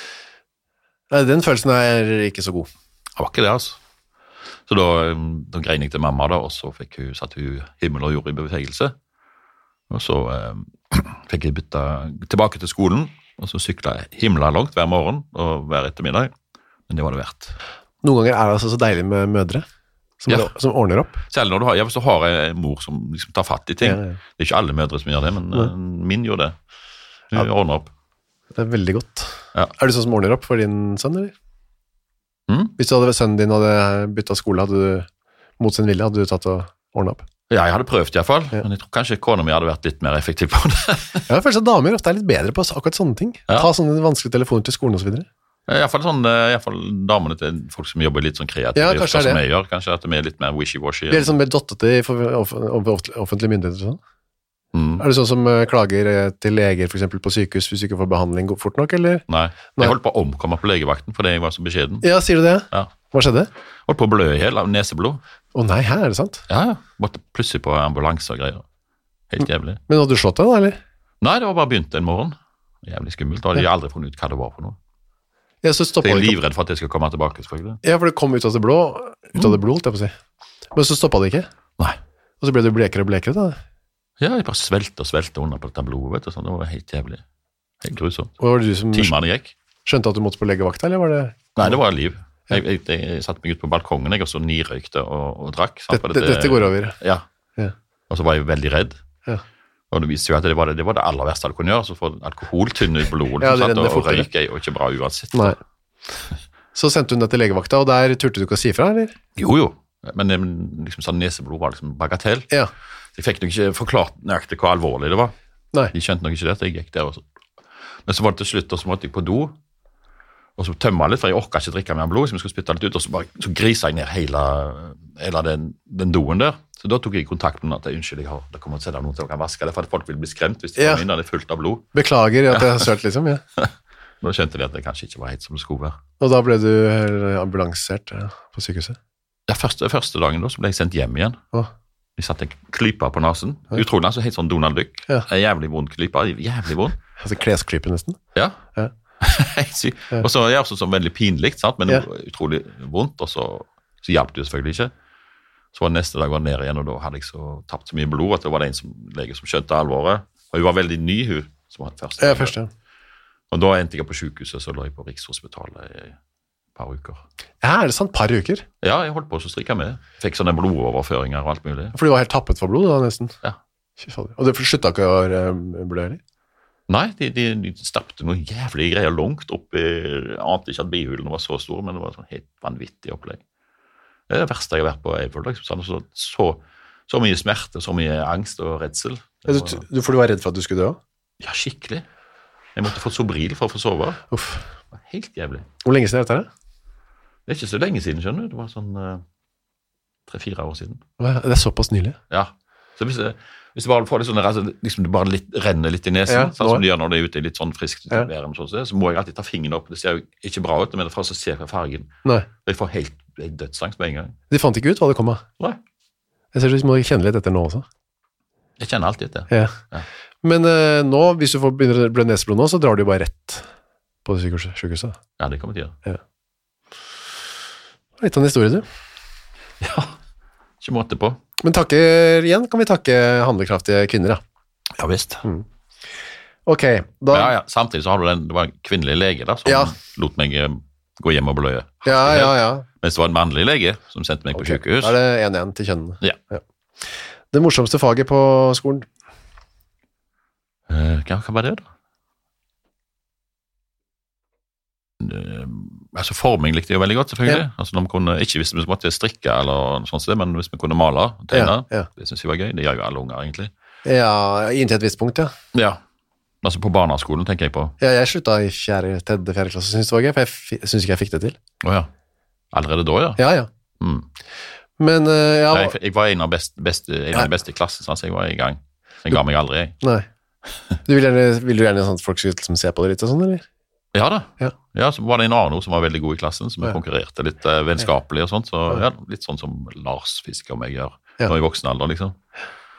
S1: Den følelsen ikke så god.
S2: Det var ikke det, altså. Så da grein jeg til mamma, da, og så satt hun himmel og jord i bevegelse. Og så fikk jeg bytte tilbake til skolen, og så syklet jeg himla langt hver morgen og hver ettermiddag. Men det var det verdt.
S1: Noen ganger det altså så deilig med mødre som ordner opp.
S2: Selv når hvis du har en mor som liksom tar fatt i ting. Ja. Det ikke alle mødre som gjør det, men min gjorde det. Hun ordner opp.
S1: Det veldig godt.
S2: Ja.
S1: Du sånn som ordner opp for din sønn, eller? Hvis sønnen din hadde byttet skole, mot sin vilje, hadde du tatt og ordnet opp?
S2: Ja, jeg hadde prøvd i hvert fall, men jeg tror kanskje kona mi hadde vært litt mer effektiv på det.
S1: Jeg føler at damer ofte litt bedre på akkurat sånne ting. Ta sånne vanskelige telefoner til skolen og så videre.
S2: I hvert fall damene til folk som jobber litt sånn kreativt, som jeg gjør, kanskje at de litt mer wishy-washy.
S1: De litt sånn mer dottete i offentlige myndigheter og sånn? Det sånn som klager til leger for eksempel på sykehus hvis du ikke får behandling fort nok, eller?
S2: Nei, jeg holdt på å omkomme på legevakten fordi jeg var så beskjeden.
S1: Ja, sier du det?
S2: Ja.
S1: Hva skjedde?
S2: Holdt på å blø i hjel av neseblod.
S1: Nei, her det sant?
S2: Ja, måtte plutselig på ambulanse og greier. Helt jævlig.
S1: Men hadde du slått deg da, eller?
S2: Nei, det var bare begynt en morgen. Jævlig skummelt, da hadde jeg aldri funnet ut hva det var for noe.
S1: Ja, så
S2: jeg er livredd for at jeg skal komme tilbake, selvfølgelig.
S1: Ja, for det kom ut av det blå, holdt jeg på å si. Men så stoppet det ikke?
S2: Nei.
S1: Og så ble det blekere og blekere da?
S2: Ja, jeg bare svelte under på dette blodet, vet du, sånn. Det var helt jævlig. Helt grusomt.
S1: Og var det du som
S2: timene gikk.
S1: Skjønte at du måtte på legevakta, eller var det?
S2: Nei, det var liv. Jeg satte meg ut på balkongen, og så nirøykte og drakk.
S1: Dette går over.
S2: Ja. Og så var jeg veldig redd.
S1: Ja.
S2: Og det viste jo at det var det aller verste du kunne gjøre, så få alkohol tynne ut blodet, og røyke er jo ikke bra uansett.
S1: Nei. Så sendte hun deg til legevakta, og der turte du ikke å si fra, eller?
S2: Jo. Men liksom sånn neseblod var liksom bagatell.
S1: Ja.
S2: Jeg fikk nok ikke forklart nøyaktig hvor alvorlig det var.
S1: Nei.
S2: De skjønte nok ikke det, at jeg gikk der også. Men så var det til slutt, og så måtte jeg på do, og så tømte litt, for jeg orket ikke drikke mer blod, så jeg skulle spytte litt ut, og så grisa jeg ned hele den doen der. Så da tok jeg kontakt med at unnskyld, det kommer til å sette noen til å kan vaske det, for at folk vil bli skremt hvis de kommer inn, og det er fullt av blod.
S1: Beklager at jeg har sørt, liksom, ja.
S2: Da skjønte de at det kanskje ikke var helt som det skulle være.
S1: Og da ble du ambulansert på sykehuset?
S2: Ja, første dagen da, så ble jeg sendt hjem igjen. Jeg satt en klypa på nasen. Utrolig, altså helt sånn Donald Duck.
S1: Ja.
S2: En jævlig vond klypa, jævlig vond.
S1: Altså klesklype nesten?
S2: Ja. Helt syk. Og så er det også sånn veldig pinligt, sant? Men utrolig vondt, og så hjalp det jo selvfølgelig ikke. Så var det neste dag ned igjen, og da hadde jeg så tapt så mye blod at det var det en lege som skjønte alvoret. Og hun var veldig ny, hun som var første.
S1: Ja, første.
S2: Og da endte jeg på sykehuset, så lå jeg på Rikshospitalet i et par uker.
S1: Ja, er det sant? Par uker?
S2: Ja, jeg holdt på å strikke med. Fikk sånne blodoverføringer og alt mulig.
S1: For du var helt tappet for blod da, nesten?
S2: Ja.
S1: Og det sluttet ikke å blø, eller?
S2: Nei, de stappte noe jævlig greier langt opp i, jeg ante ikke at bihulene var så store, men det var sånn helt vanvittig opplegg. Det er det verste jeg har vært på Eivoll, liksom. Så mye smerte, så mye angst og redsel.
S1: For du var redd for at du skulle dø?
S2: Ja, skikkelig. Jeg måtte få Sobril for å få sove.
S1: Uff.
S2: Det var helt jævlig.
S1: Hvor lenge siden er dette?
S2: Det er ikke så lenge siden, skjønner du. Det var sånn 3-4 år siden.
S1: Det er såpass nylig?
S2: Ja. Så hvis du bare får det sånn, altså, liksom du bare renner litt i nesen, sånn som du gjør når det er ute i litt sånn friskt vær, så må jeg alltid ta fingeren opp. Det ser jo ikke bra ut, men fra så ser jeg fargen.
S1: Nei.
S2: Jeg får helt dødsangst med en gang.
S1: De fant ikke ut hva det kom av?
S2: Nei.
S1: Jeg ser du må kjenne litt etter nå også.
S2: Jeg kjenner alltid etter.
S1: Ja. Men nå, hvis du begynner å blø neseblod nå, så drar du jo bare rett på sykehuset.
S2: Ja, det kommer til å gjøre.
S1: Ja. Litt av en historie, du.
S2: Ja, ikke måte på.
S1: Men igjen kan vi takke handlekraftige kvinner, da.
S2: Ja, visst.
S1: Ok, da...
S2: Ja, samtidig så har du det var en kvinnelig lege da, som lot meg gå hjem og bløye.
S1: Ja.
S2: Mens det var en mannlig lege som sendte meg på sykehus.
S1: Da er det 1-1 til kjønnene.
S2: Ja.
S1: Det morsomste faget på skolen?
S2: Hva var det da? Altså forming likte jeg jo veldig godt, selvfølgelig. Altså når vi kunne, ikke hvis vi måtte strikke eller noe sånt, men hvis vi kunne male og tegne, det synes jeg var gøy. Det gjør jo alle unger, egentlig.
S1: Ja, inntil et visst punkt,
S2: Ja. Altså på barneskolen, tenker jeg på.
S1: Ja, jeg sluttet i 4. klasse, synes det var gøy, for jeg synes ikke jeg fikk det til.
S2: Åja. Allerede da, ja?
S1: Ja. Men,
S2: jeg var en av de beste i klassen, så jeg var i gang. Den ga meg aldri, jeg.
S1: Nei. Vil du gjerne sånn at folk skulle liksom se på det litt og sånn, eller?
S2: Ja da. Ja, så var det en Arno som var veldig god i klassen, som konkurrerte litt vennskapelig og sånt, så litt sånn som Lars Fiske og meg gjør, nå i voksen alder, liksom.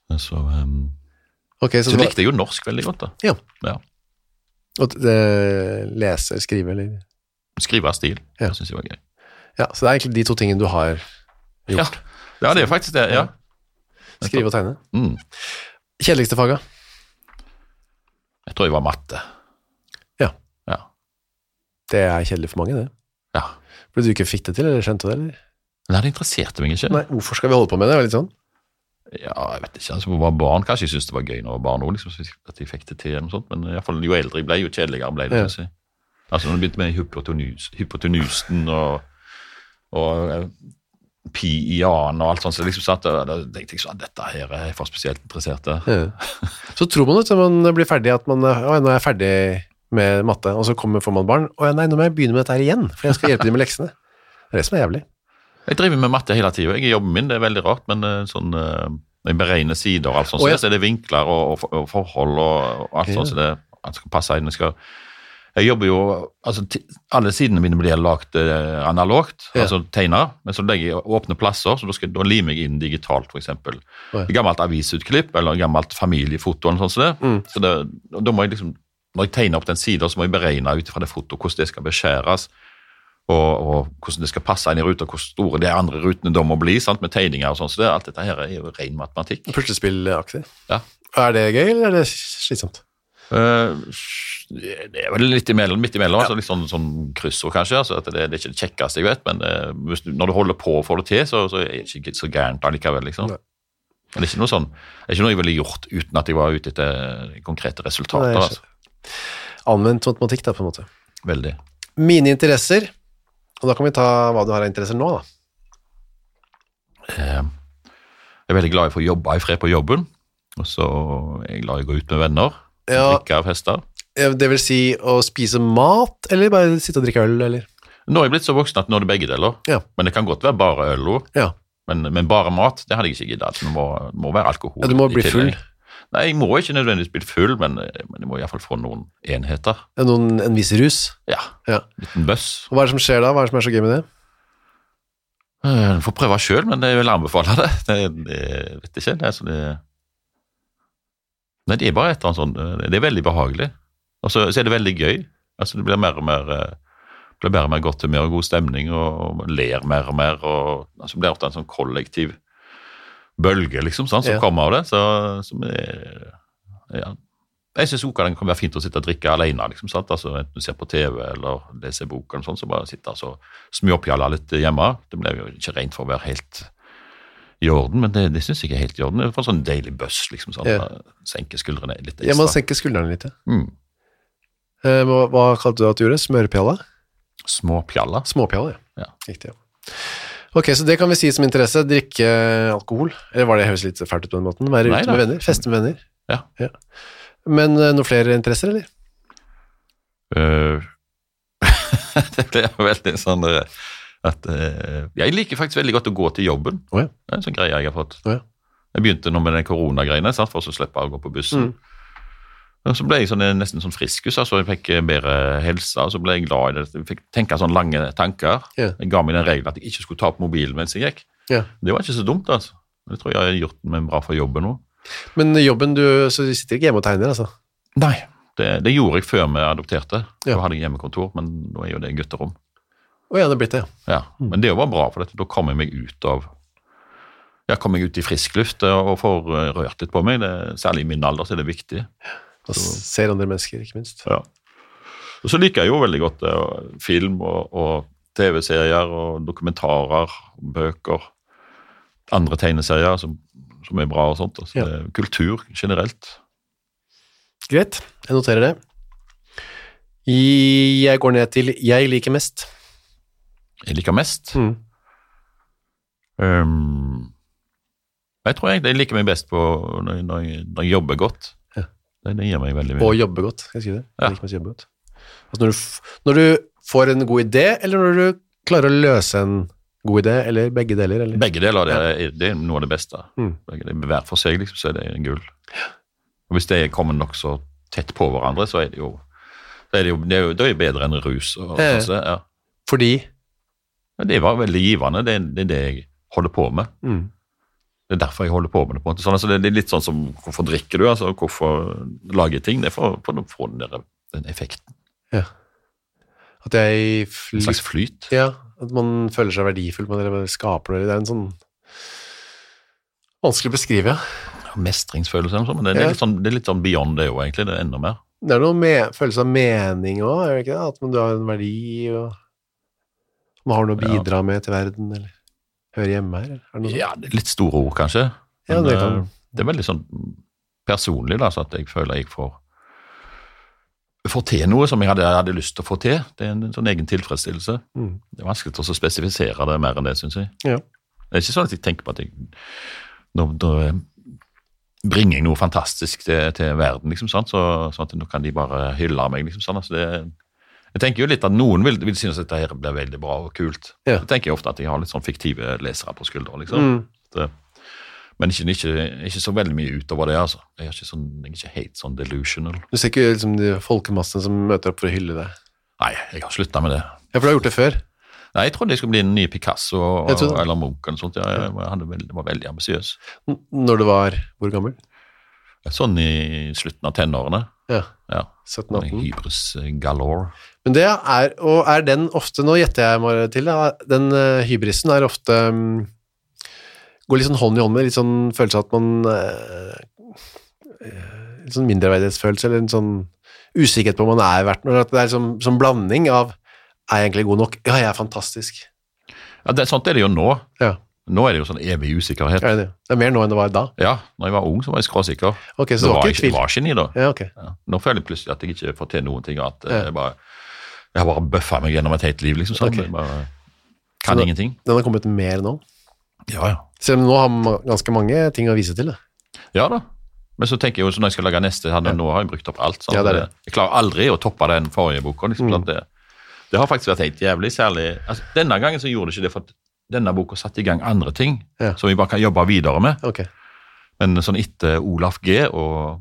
S2: Så,
S1: okay,
S2: så likte jeg jo norsk veldig godt da.
S1: Ja. Og lese, skrive, eller?
S2: Skrive av stil, det synes jeg var gøy.
S1: Ja, så det er egentlig de 2 tingene du har gjort.
S2: Ja, det er faktisk det, ja.
S1: Skrive og tegne. Kjedeligste faget?
S2: Jeg tror jeg var matte.
S1: Ja. Det er kjedelig for mange, det.
S2: Ja.
S1: Ble du ikke fikk det til, eller skjønte det, eller?
S2: Nei, det interesserte meg ikke.
S1: Nei, hvorfor skal vi holde på med det? Det var litt sånn.
S2: Ja, jeg vet ikke. Altså, var barn, kanskje jeg synes det var gøy når jeg var barn også, liksom, at jeg fikk det til eller noe sånt, men i hvert fall jo eldre jeg ble, jo kjedeligere ble det. Ja. Altså, når jeg begynte med hypotenusen og pi-ian og alt sånt, så liksom satt da tenkte jeg sånn, dette her er jeg for spesielt interessert i.
S1: Ja. Så tror man når man blir ferdig at man, nå er jeg ferdig med matte, og så får man barn, og nei, nå må jeg begynne med dette her igjen, for jeg skal hjelpe dem med leksene. Det er det som er jævlig.
S2: Jeg driver med matte hele tiden. Jeg jobber min, det er veldig rart, men sånn, jeg beregner sider og alt sånt, så er det vinkler og forhold og alt sånt, så det skal passe inn. Jeg jobber jo, altså alle sidene mine blir lagt analogt, altså tegner, men så legger jeg åpne plasser, så da limer jeg inn digitalt, for eksempel. Gammelt avisutklipp, eller gammelt familiefoto, eller sånn som det. Så da må jeg liksom, når jeg tegner opp den siden, så må jeg beregne ut fra det foto, hvordan det skal beskjæres, og hvordan det skal passe inn i ruta, hvor store de andre rutene da må bli, sant, med tegninger og sånn, så alt dette her er jo ren matematikk.
S1: Puslespillaktig.
S2: Ja.
S1: Er det gøy, eller er det slitsomt?
S2: Det er vel litt imellom, altså litt sånn kryssord kanskje, altså at det er ikke det kjekkeste jeg vet, men når du holder på å få det til, så er det ikke så gærent allikevel, liksom. Men det er ikke noe sånn, det er ikke noe jeg ville gjort uten at jeg var ute etter konkrete resultater. Altså.
S1: Anvendt matematikk da, på en måte.
S2: Veldig.
S1: Mine interesser, og da kan vi ta hva du har av interesser nå da.
S2: Jeg er veldig glad i å få jobbe i fred på jobben, og så er jeg glad i å gå ut med venner, drikke av fester.
S1: Det vil si å spise mat, eller bare sitte og drikke øl, eller?
S2: Nå er jeg blitt så voksen at nå er det begge deler, men det kan godt være bare øl også. Men bare mat, det hadde jeg ikke giddet, det må være alkohol.
S1: Ja, du må bli full.
S2: Nei, jeg må ikke nødvendigvis bli full, men jeg må i hvert fall få noen enheter.
S1: En viss rus?
S2: Ja, liten bøss.
S1: Og hva er det som skjer da? Hva er det som er så gøy med det?
S2: Du får prøve selv, men jeg vil anbefale det. Det vet ikke, det er sånn Nei, det er bare et eller annet sånn, det er veldig behagelig. Og så er det veldig gøy. Altså, det blir mer og mer godt til mer og god stemning, og ler mer og mer, og altså, blir ofte en sånn kollektiv bølge, liksom, sånn, som kommer av det, som jeg synes også det kan være fint å sitte og drikke alene, liksom, sant, altså, enten du ser på TV, eller leser bok, eller sånn, så bare sitte og småpjalle litt hjemme, det blir jo ikke rent for å være helt i orden, men det synes jeg ikke er helt i orden, det er for en sånn deilig bøss, liksom, sånn, senke skuldrene litt ekstra.
S1: Ja, man senker skuldrene litt, Hva kalte du at du gjorde? Smørpjalla?
S2: Småpjalla.
S1: Småpjalla, ja. Riktig, ja. Ok, så det kan vi si som interesse, drikke alkohol, eller var det høres litt fælt ut på den måten? Være ute med venner, feste med venner?
S2: Ja.
S1: Men noen flere interesser, eller?
S2: Det blir veldig sånn at jeg liker faktisk veldig godt å gå til jobben. Det er en sånn greie jeg har fått. Jeg begynte nå med den koronagreiene, for å slippe å gå på bussen. Og så ble jeg nesten sånn friskus, altså jeg fikk bedre helse, og så ble jeg glad i det. Jeg fikk tenke sånne lange tanker. Jeg ga meg den regelen at jeg ikke skulle ta opp mobilen mens jeg gikk. Det var ikke så dumt, altså. Det tror jeg har gjort meg bra for jobben nå.
S1: Men jobben, så du sitter ikke hjemme og tegner, altså?
S2: Nei, det gjorde jeg før vi adopterte. Da hadde jeg hjemmekontor, men nå er jo det gutterom.
S1: Det er blitt det,
S2: ja. Men det var bra, for da kom jeg meg ut av kom jeg ut i frisk luft og får rørt litt på meg. Særlig i min alder så er det viktig.
S1: Og ser andre mennesker, ikke minst.
S2: Ja. Og så liker jeg jo veldig godt film og TV-serier og dokumentarer, bøker, andre tegneserier som er bra og sånt. Altså, kultur generelt.
S1: Greit, jeg noterer det. Jeg går ned til jeg liker mest.
S2: Jeg liker mest? Jeg tror jeg liker meg best på når jeg jobber godt. Det gir meg veldig mye.
S1: Og jobbe godt, skal jeg si det? Jeg liker mest jobbe godt. Altså når du får en god idé, eller når du klarer å løse en god idé, eller begge deler? Eller?
S2: Begge deler, det er noe av det beste. Hver for seg, liksom, så er det gull. Og hvis det kommer nok så tett på hverandre, så er det jo bedre enn rus.
S1: Fordi?
S2: Det var veldig givende, det er det jeg holder på med. Det derfor jeg holder på med det på en måte. Sånn, altså det er litt sånn som, hvorfor drikker du, altså, hvorfor lager jeg ting? Det er for å få den effekten.
S1: Ja. At jeg
S2: en slags flyt.
S1: Ja, at man føler seg verdifull, man skaper noe. Det er en sånn vanskelig å beskrive, ja.
S2: Mestringsfølelse, men det er litt sånn beyond det jo egentlig, det er enda mer.
S1: Det er noe følelse av mening også, er det ikke det? At du har en verdi, og man har noe å bidra med til verden, eller hører hjemme her, eller?
S2: Ja, det er litt store ord, kanskje. Men, det er veldig sånn personlig, da, så at jeg føler jeg får til noe som jeg hadde lyst til å få til. Det er en sånn egen tilfredsstillelse. Det er vanskelig å spesifisere det mer enn det, synes jeg.
S1: Ja.
S2: Det er ikke sånn at jeg tenker på at jeg nå bringer jeg noe fantastisk til verden, liksom, sånn at nå kan de bare hylle meg, liksom, sånn. Altså jeg tenker jo litt at noen vil synes at dette her blir veldig bra og kult. Ja. Så tenker jeg ofte at jeg har litt sånn fiktive lesere på skuldre, liksom. Men ikke så veldig mye utover det, altså. Jeg er ikke helt sånn delusional.
S1: Du ser ikke liksom de folkemassene som møter opp for å hylle deg?
S2: Nei, jeg har sluttet med det.
S1: Ja, for du har gjort det før?
S2: Nei, jeg trodde jeg skulle bli en ny Picasso eller Munch eller sånt. Jeg var veldig ambisiøs.
S1: Når du var, hvor gammel?
S2: Sånn i slutten av tenårene.
S1: Ja.
S2: 17-18. Hybris galore.
S1: Men det er den ofte, nå gjetter jeg meg til, den hybrisen er ofte, går litt sånn hånd i hånd med, litt sånn følelse at man, litt sånn mindreverdighetsfølelse, eller en sånn usikkerhet på om man er verdt noe, at det er som blanding av, er jeg egentlig god nok? Ja, jeg er fantastisk.
S2: Ja, sånt er det jo nå.
S1: Ja.
S2: Nå er det jo sånn evig usikkerhet.
S1: Det er mer nå enn det var da?
S2: Ja, når jeg var ung så var jeg skråsikker.
S1: Ok, så det var ikke tvil?
S2: Jeg var geni da.
S1: Ja, ok.
S2: Ja. Nå føler jeg plutselig at jeg ikke får til noen ting, at jeg har bare bøffet meg gjennom et helt liv, liksom sånn. Okay. Jeg bare kan ingenting.
S1: Den har kommet mer nå?
S2: Ja.
S1: Selv om nå har man ganske mange ting å vise til det.
S2: Ja da. Men så tenker jeg jo, så når jeg skal lage neste, nå har jeg brukt opp alt. Sånn.
S1: Ja,
S2: jeg klarer aldri å toppe den forrige boka. Liksom, det har faktisk vært helt jævlig, særlig. Altså, denne gangen så gjorde det ikke det, for denne boka satte i gang andre ting, som vi bare kan jobbe videre med.
S1: Okay.
S2: Men sånn etter Olaf G. og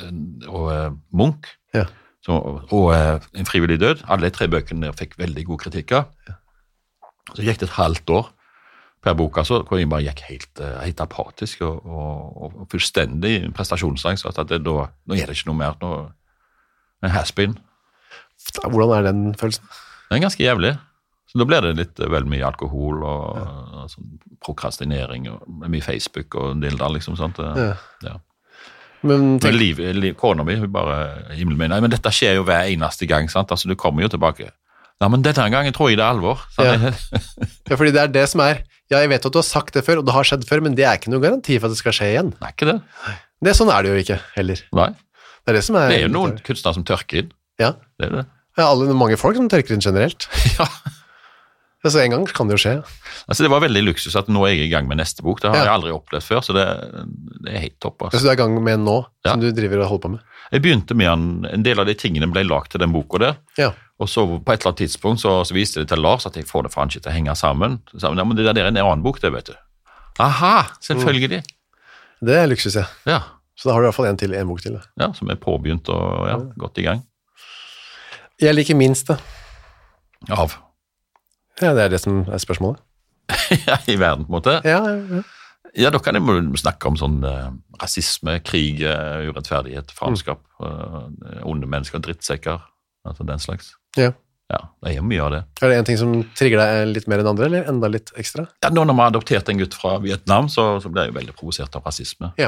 S2: Munch, og En frivillig død, alle de 3 bøkene fikk veldig god kritikker. Så gikk det et halvt år per bok, altså, hvor jeg bare gikk helt apatisk og fullstendig prestasjonsangst, at nå er det ikke noe mer, en has-been.
S1: Hvordan er den følelsen?
S2: Den er ganske jævlig. Så da blir det litt vel mye alkohol og sånn prokrastinering og mye Facebook og en del der, liksom, sant? Ja. Men kona mi, hun bare himmel min, nei, men dette skjer jo hver eneste gang, sant? Altså, du kommer jo tilbake. Nei, men denne gangen tror jeg det er alvor.
S1: Ja, fordi det er det som er, jeg vet at du har sagt det før, og det har skjedd før, men det er ikke noen garanti for at det skal skje igjen.
S2: Nei, ikke det.
S1: Sånn er det jo ikke, heller.
S2: Nei.
S1: Det er det som er...
S2: Det er jo noen kunstnere som tørker inn.
S1: Ja.
S2: Det er det.
S1: Ja, mange folk som tørker inn generelt.
S2: Ja.
S1: Så en gang kan det jo skje.
S2: Altså, det var veldig luksus at nå er jeg i gang med neste bok. Det har jeg aldri opplevd før, så det er helt topp. Altså.
S1: Så du er i gang med nå, som du driver og holder på med?
S2: Jeg begynte med en del av de tingene ble lagt til den boka der, og så på et eller annet tidspunkt så viste det til Lars at jeg får det faen ikke til å henge sammen. Så sa han, ja, men det der er en annen bok, det vet du. Aha, selvfølgelig.
S1: Det er luksus,
S2: ja.
S1: Så da har du i hvert fall en bok til.
S2: Ja, som er påbegynt og godt i gang.
S1: Jeg liker minst det.
S2: Av?
S1: Ja, det er det som er spørsmålet.
S2: Ja, i verden på en måte.
S1: Ja,
S2: da kan jeg snakke om sånn rasisme, krig, urettferdighet, faenskap, onde mennesker, drittsekker, altså den slags.
S1: Ja,
S2: det er jo mye av det.
S1: Er det en ting som trigger deg litt mer enn andre, eller enda litt ekstra?
S2: Ja, når vi har adoptert en gutt fra Vietnam, så blir jeg veldig provosert av rasisme.
S1: Ja.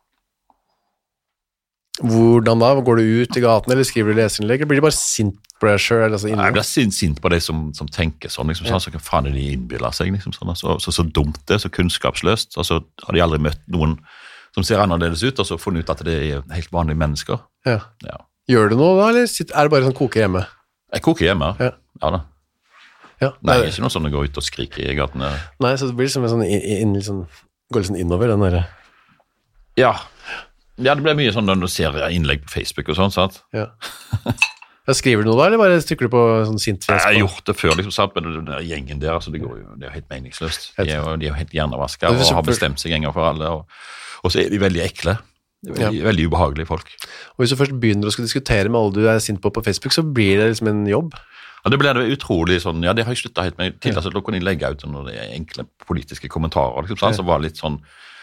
S1: Hvordan da? Går du ut i gaten, eller skriver du leserinnlegg, eller blir du bare sint på deg selv? Altså
S2: jeg blir sint på de som tenker sånn, liksom, så hva faen er de innbiller seg, liksom, sånn, så dumt det, så kunnskapsløst, og så har de aldri møtt noen som ser annerledes ut, og så funnet ut at det er helt vanlige mennesker. Ja.
S1: Gjør du noe da, eller er det bare sånn koker hjemme?
S2: Jeg koker hjemme, ja da.
S1: Ja.
S2: Nei, det er ikke noe sånn å gå ut og skrike i gatene.
S1: Nei, så det blir liksom går litt sånn innover, den der.
S2: Ja, det blir mye sånn når du ser innlegg på Facebook og sånn, sant?
S1: Ja. Skriver du noe da, eller bare trykker du på sånn sint fjes?
S2: Jeg har gjort det før, liksom, sant? Men den gjengen der, altså, det er jo helt meningsløst. De er jo helt hjernevasket og har bestemt seg en gang for alle, og så er de veldig ekle. Veldig ubehagelige folk. Og
S1: hvis du først begynner å skulle diskutere med alle du er sint på Facebook, så blir det liksom en jobb?
S2: Ja, det ble det utrolig sånn, det har jeg sluttet helt med til, altså da kunne jeg legge ut noen enkle politiske kommentarer, liksom, så var det litt sånn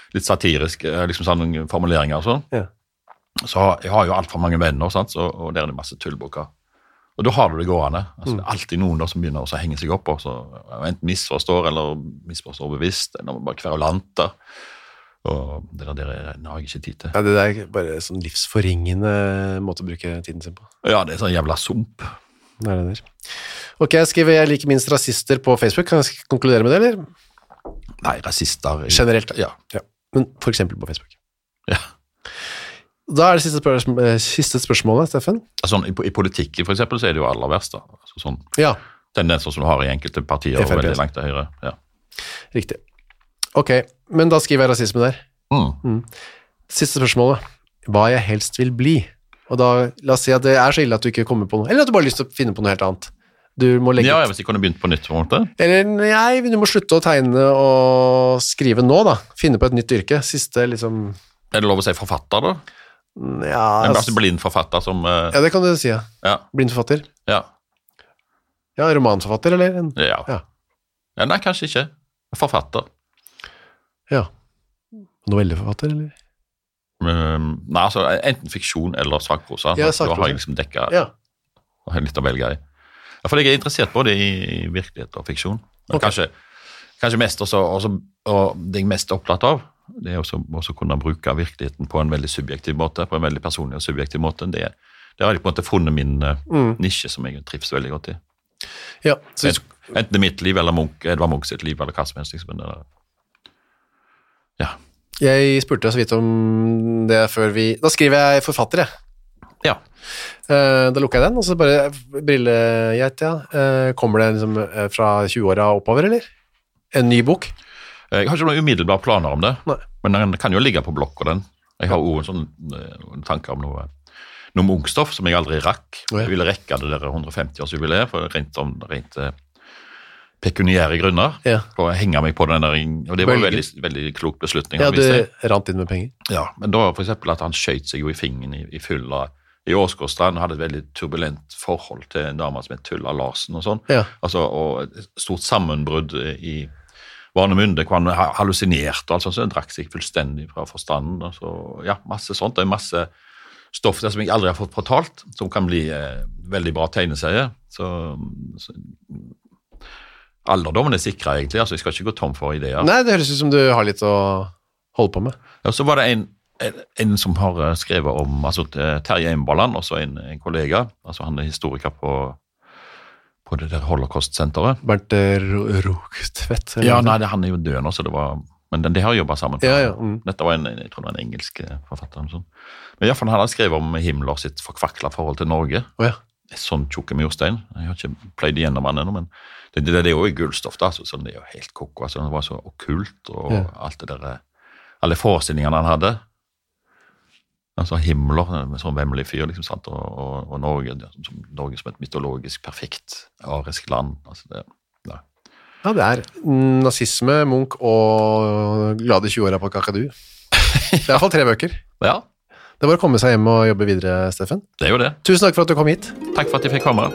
S2: litt satirisk, liksom sånne formuleringer og sånn. Ja. Så jeg har jo alt for mange venner, sant? Og der er det masse tullboker. Og da har du det gående. Altså, det er alltid noen som begynner å henge seg opp, og så enten misforstår, eller misforstår bevisst, eller bare kverulanter. Og det der har jeg ikke tid til.
S1: Ja, det er bare sånn livsforringende måte å bruke tiden sin på.
S2: Ja, det er sånn jævla sump.
S1: Det er det der. Ok, jeg skriver jeg liker minst rasister på Facebook. Kan jeg konkludere med det, eller?
S2: Nei, rasister...
S1: Generelt?
S2: Ja.
S1: Men for eksempel på Facebook.
S2: Ja.
S1: Da er det siste spørsmålet, Steffen.
S2: Altså, i politikken, for eksempel, så er det jo aller verst da. Altså, sånn tendenser som du har i enkelte partier og veldig langt til høyre. Ja.
S1: Riktig. Ok, men da skriver jeg rasisme der. Siste spørsmålet. Hva jeg helst vil bli. Og da, la oss si at det er så ille at du ikke kommer på noe, eller at du bare har lyst til å finne på noe helt annet. Du må legge
S2: ja, hvis jeg kunne begynt på nytt på en måte.
S1: Eller, nei, du må slutte å tegne og skrive nå da. Finne på et nytt yrke. Siste, liksom...
S2: Er det lov å si forfatter da?
S1: Ja...
S2: En blind forfatter som...
S1: Ja, det kan du si, ja. Blind forfatter.
S2: Ja.
S1: Ja, romanforfatter, eller?
S2: Ja, nei, kanskje ikke. Forfatter.
S1: Ja. Novelleforfatter, eller?
S2: Nei, altså enten fiksjon eller sakprosa.
S1: Ja, sakprosa.
S2: Da har jeg liksom dekket og har litt å velge i. Ja, for jeg er interessert både i virkelighet og fiksjon. Okay. Kanskje mest også, og det jeg er mest opptatt av, det er også kunne bruke virkeligheten på en veldig subjektiv måte, på en veldig personlig og subjektiv måte. Det har jeg på en måte funnet min nisje som jeg trives veldig godt i.
S1: Ja.
S2: Enten det er mitt liv, eller Edvard Munch sitt liv, eller hva som helst. Liksom. Ja.
S1: Jeg spurte så vidt om det før da skriver jeg forfatter, jeg.
S2: Ja.
S1: Da lukker jeg den, og så bare brillegeit, kommer det liksom fra 20-åra oppover, eller? En ny bok?
S2: Jeg har ikke noen umiddelbare planer om det, men den kan jo ligge på blokk og den. Jeg har også en sånn tanke om noe Munch-stoff som jeg aldri rakk. Jeg ville rekke det der 150-årsjubileet, for rent pekuniære grunner, på å henge meg på den der, og det var en veldig klok beslutning.
S1: Ja, du rant inn med penger.
S2: Ja, men da for eksempel at han skjøt seg jo i fingeren i fylla i Åsgårdstrand, og hadde et veldig turbulent forhold til en dame som het Tulla Larsen og sånn. Ja. Altså, og et stort sammenbrudd i Warnemünde, hvor han hallusinerte, altså, så han drakk seg fullstendig fra forstanden, og så, ja, masse sånt. Det er masse stoff der som jeg aldri har fått fortalt, som kan bli veldig bra tegneserie. Så alderdommen er sikret egentlig, altså jeg skal ikke gå tom for ideer.
S1: Nei, det høres ut som du har litt å holde på med.
S2: Ja, så var det en som har skrevet om, altså Terje Embaland, også en kollega, altså han er historiker på det der Holocaust-senteret.
S1: Bernt Rogstvedt?
S2: Ja, nei, han er jo død nå, så det var, men det har jobbet sammen.
S1: Ja.
S2: Dette var jeg tror det var en engelsk forfatter. Sånn. Men i hvert fall han har skrevet om Himmler sitt forkvaklet forhold til Norge. Sånn tjukke murstein. Jeg har ikke pløyd igjennom han ennå, men det er jo i gullstoff da, så det er jo helt kokk, altså, det var så okkult, og alt det der, alle forestillingene han hadde, altså Himmler, med sånn vemmelig fyr, liksom, sant? Og Norge som et mytologisk perfekt arisk land, altså det, ja.
S1: Ja, det er nazisme, Munch og glade 20-åra på Kakadu. Det er i hvert fall 3 bøker.
S2: Ja.
S1: Det var å komme seg hjem og jobbe videre, Steffen.
S2: Det er jo det.
S1: Tusen takk for at du kom hit.
S2: Takk for at jeg fikk komme.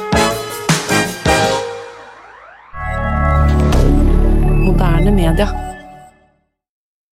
S3: Moderne media.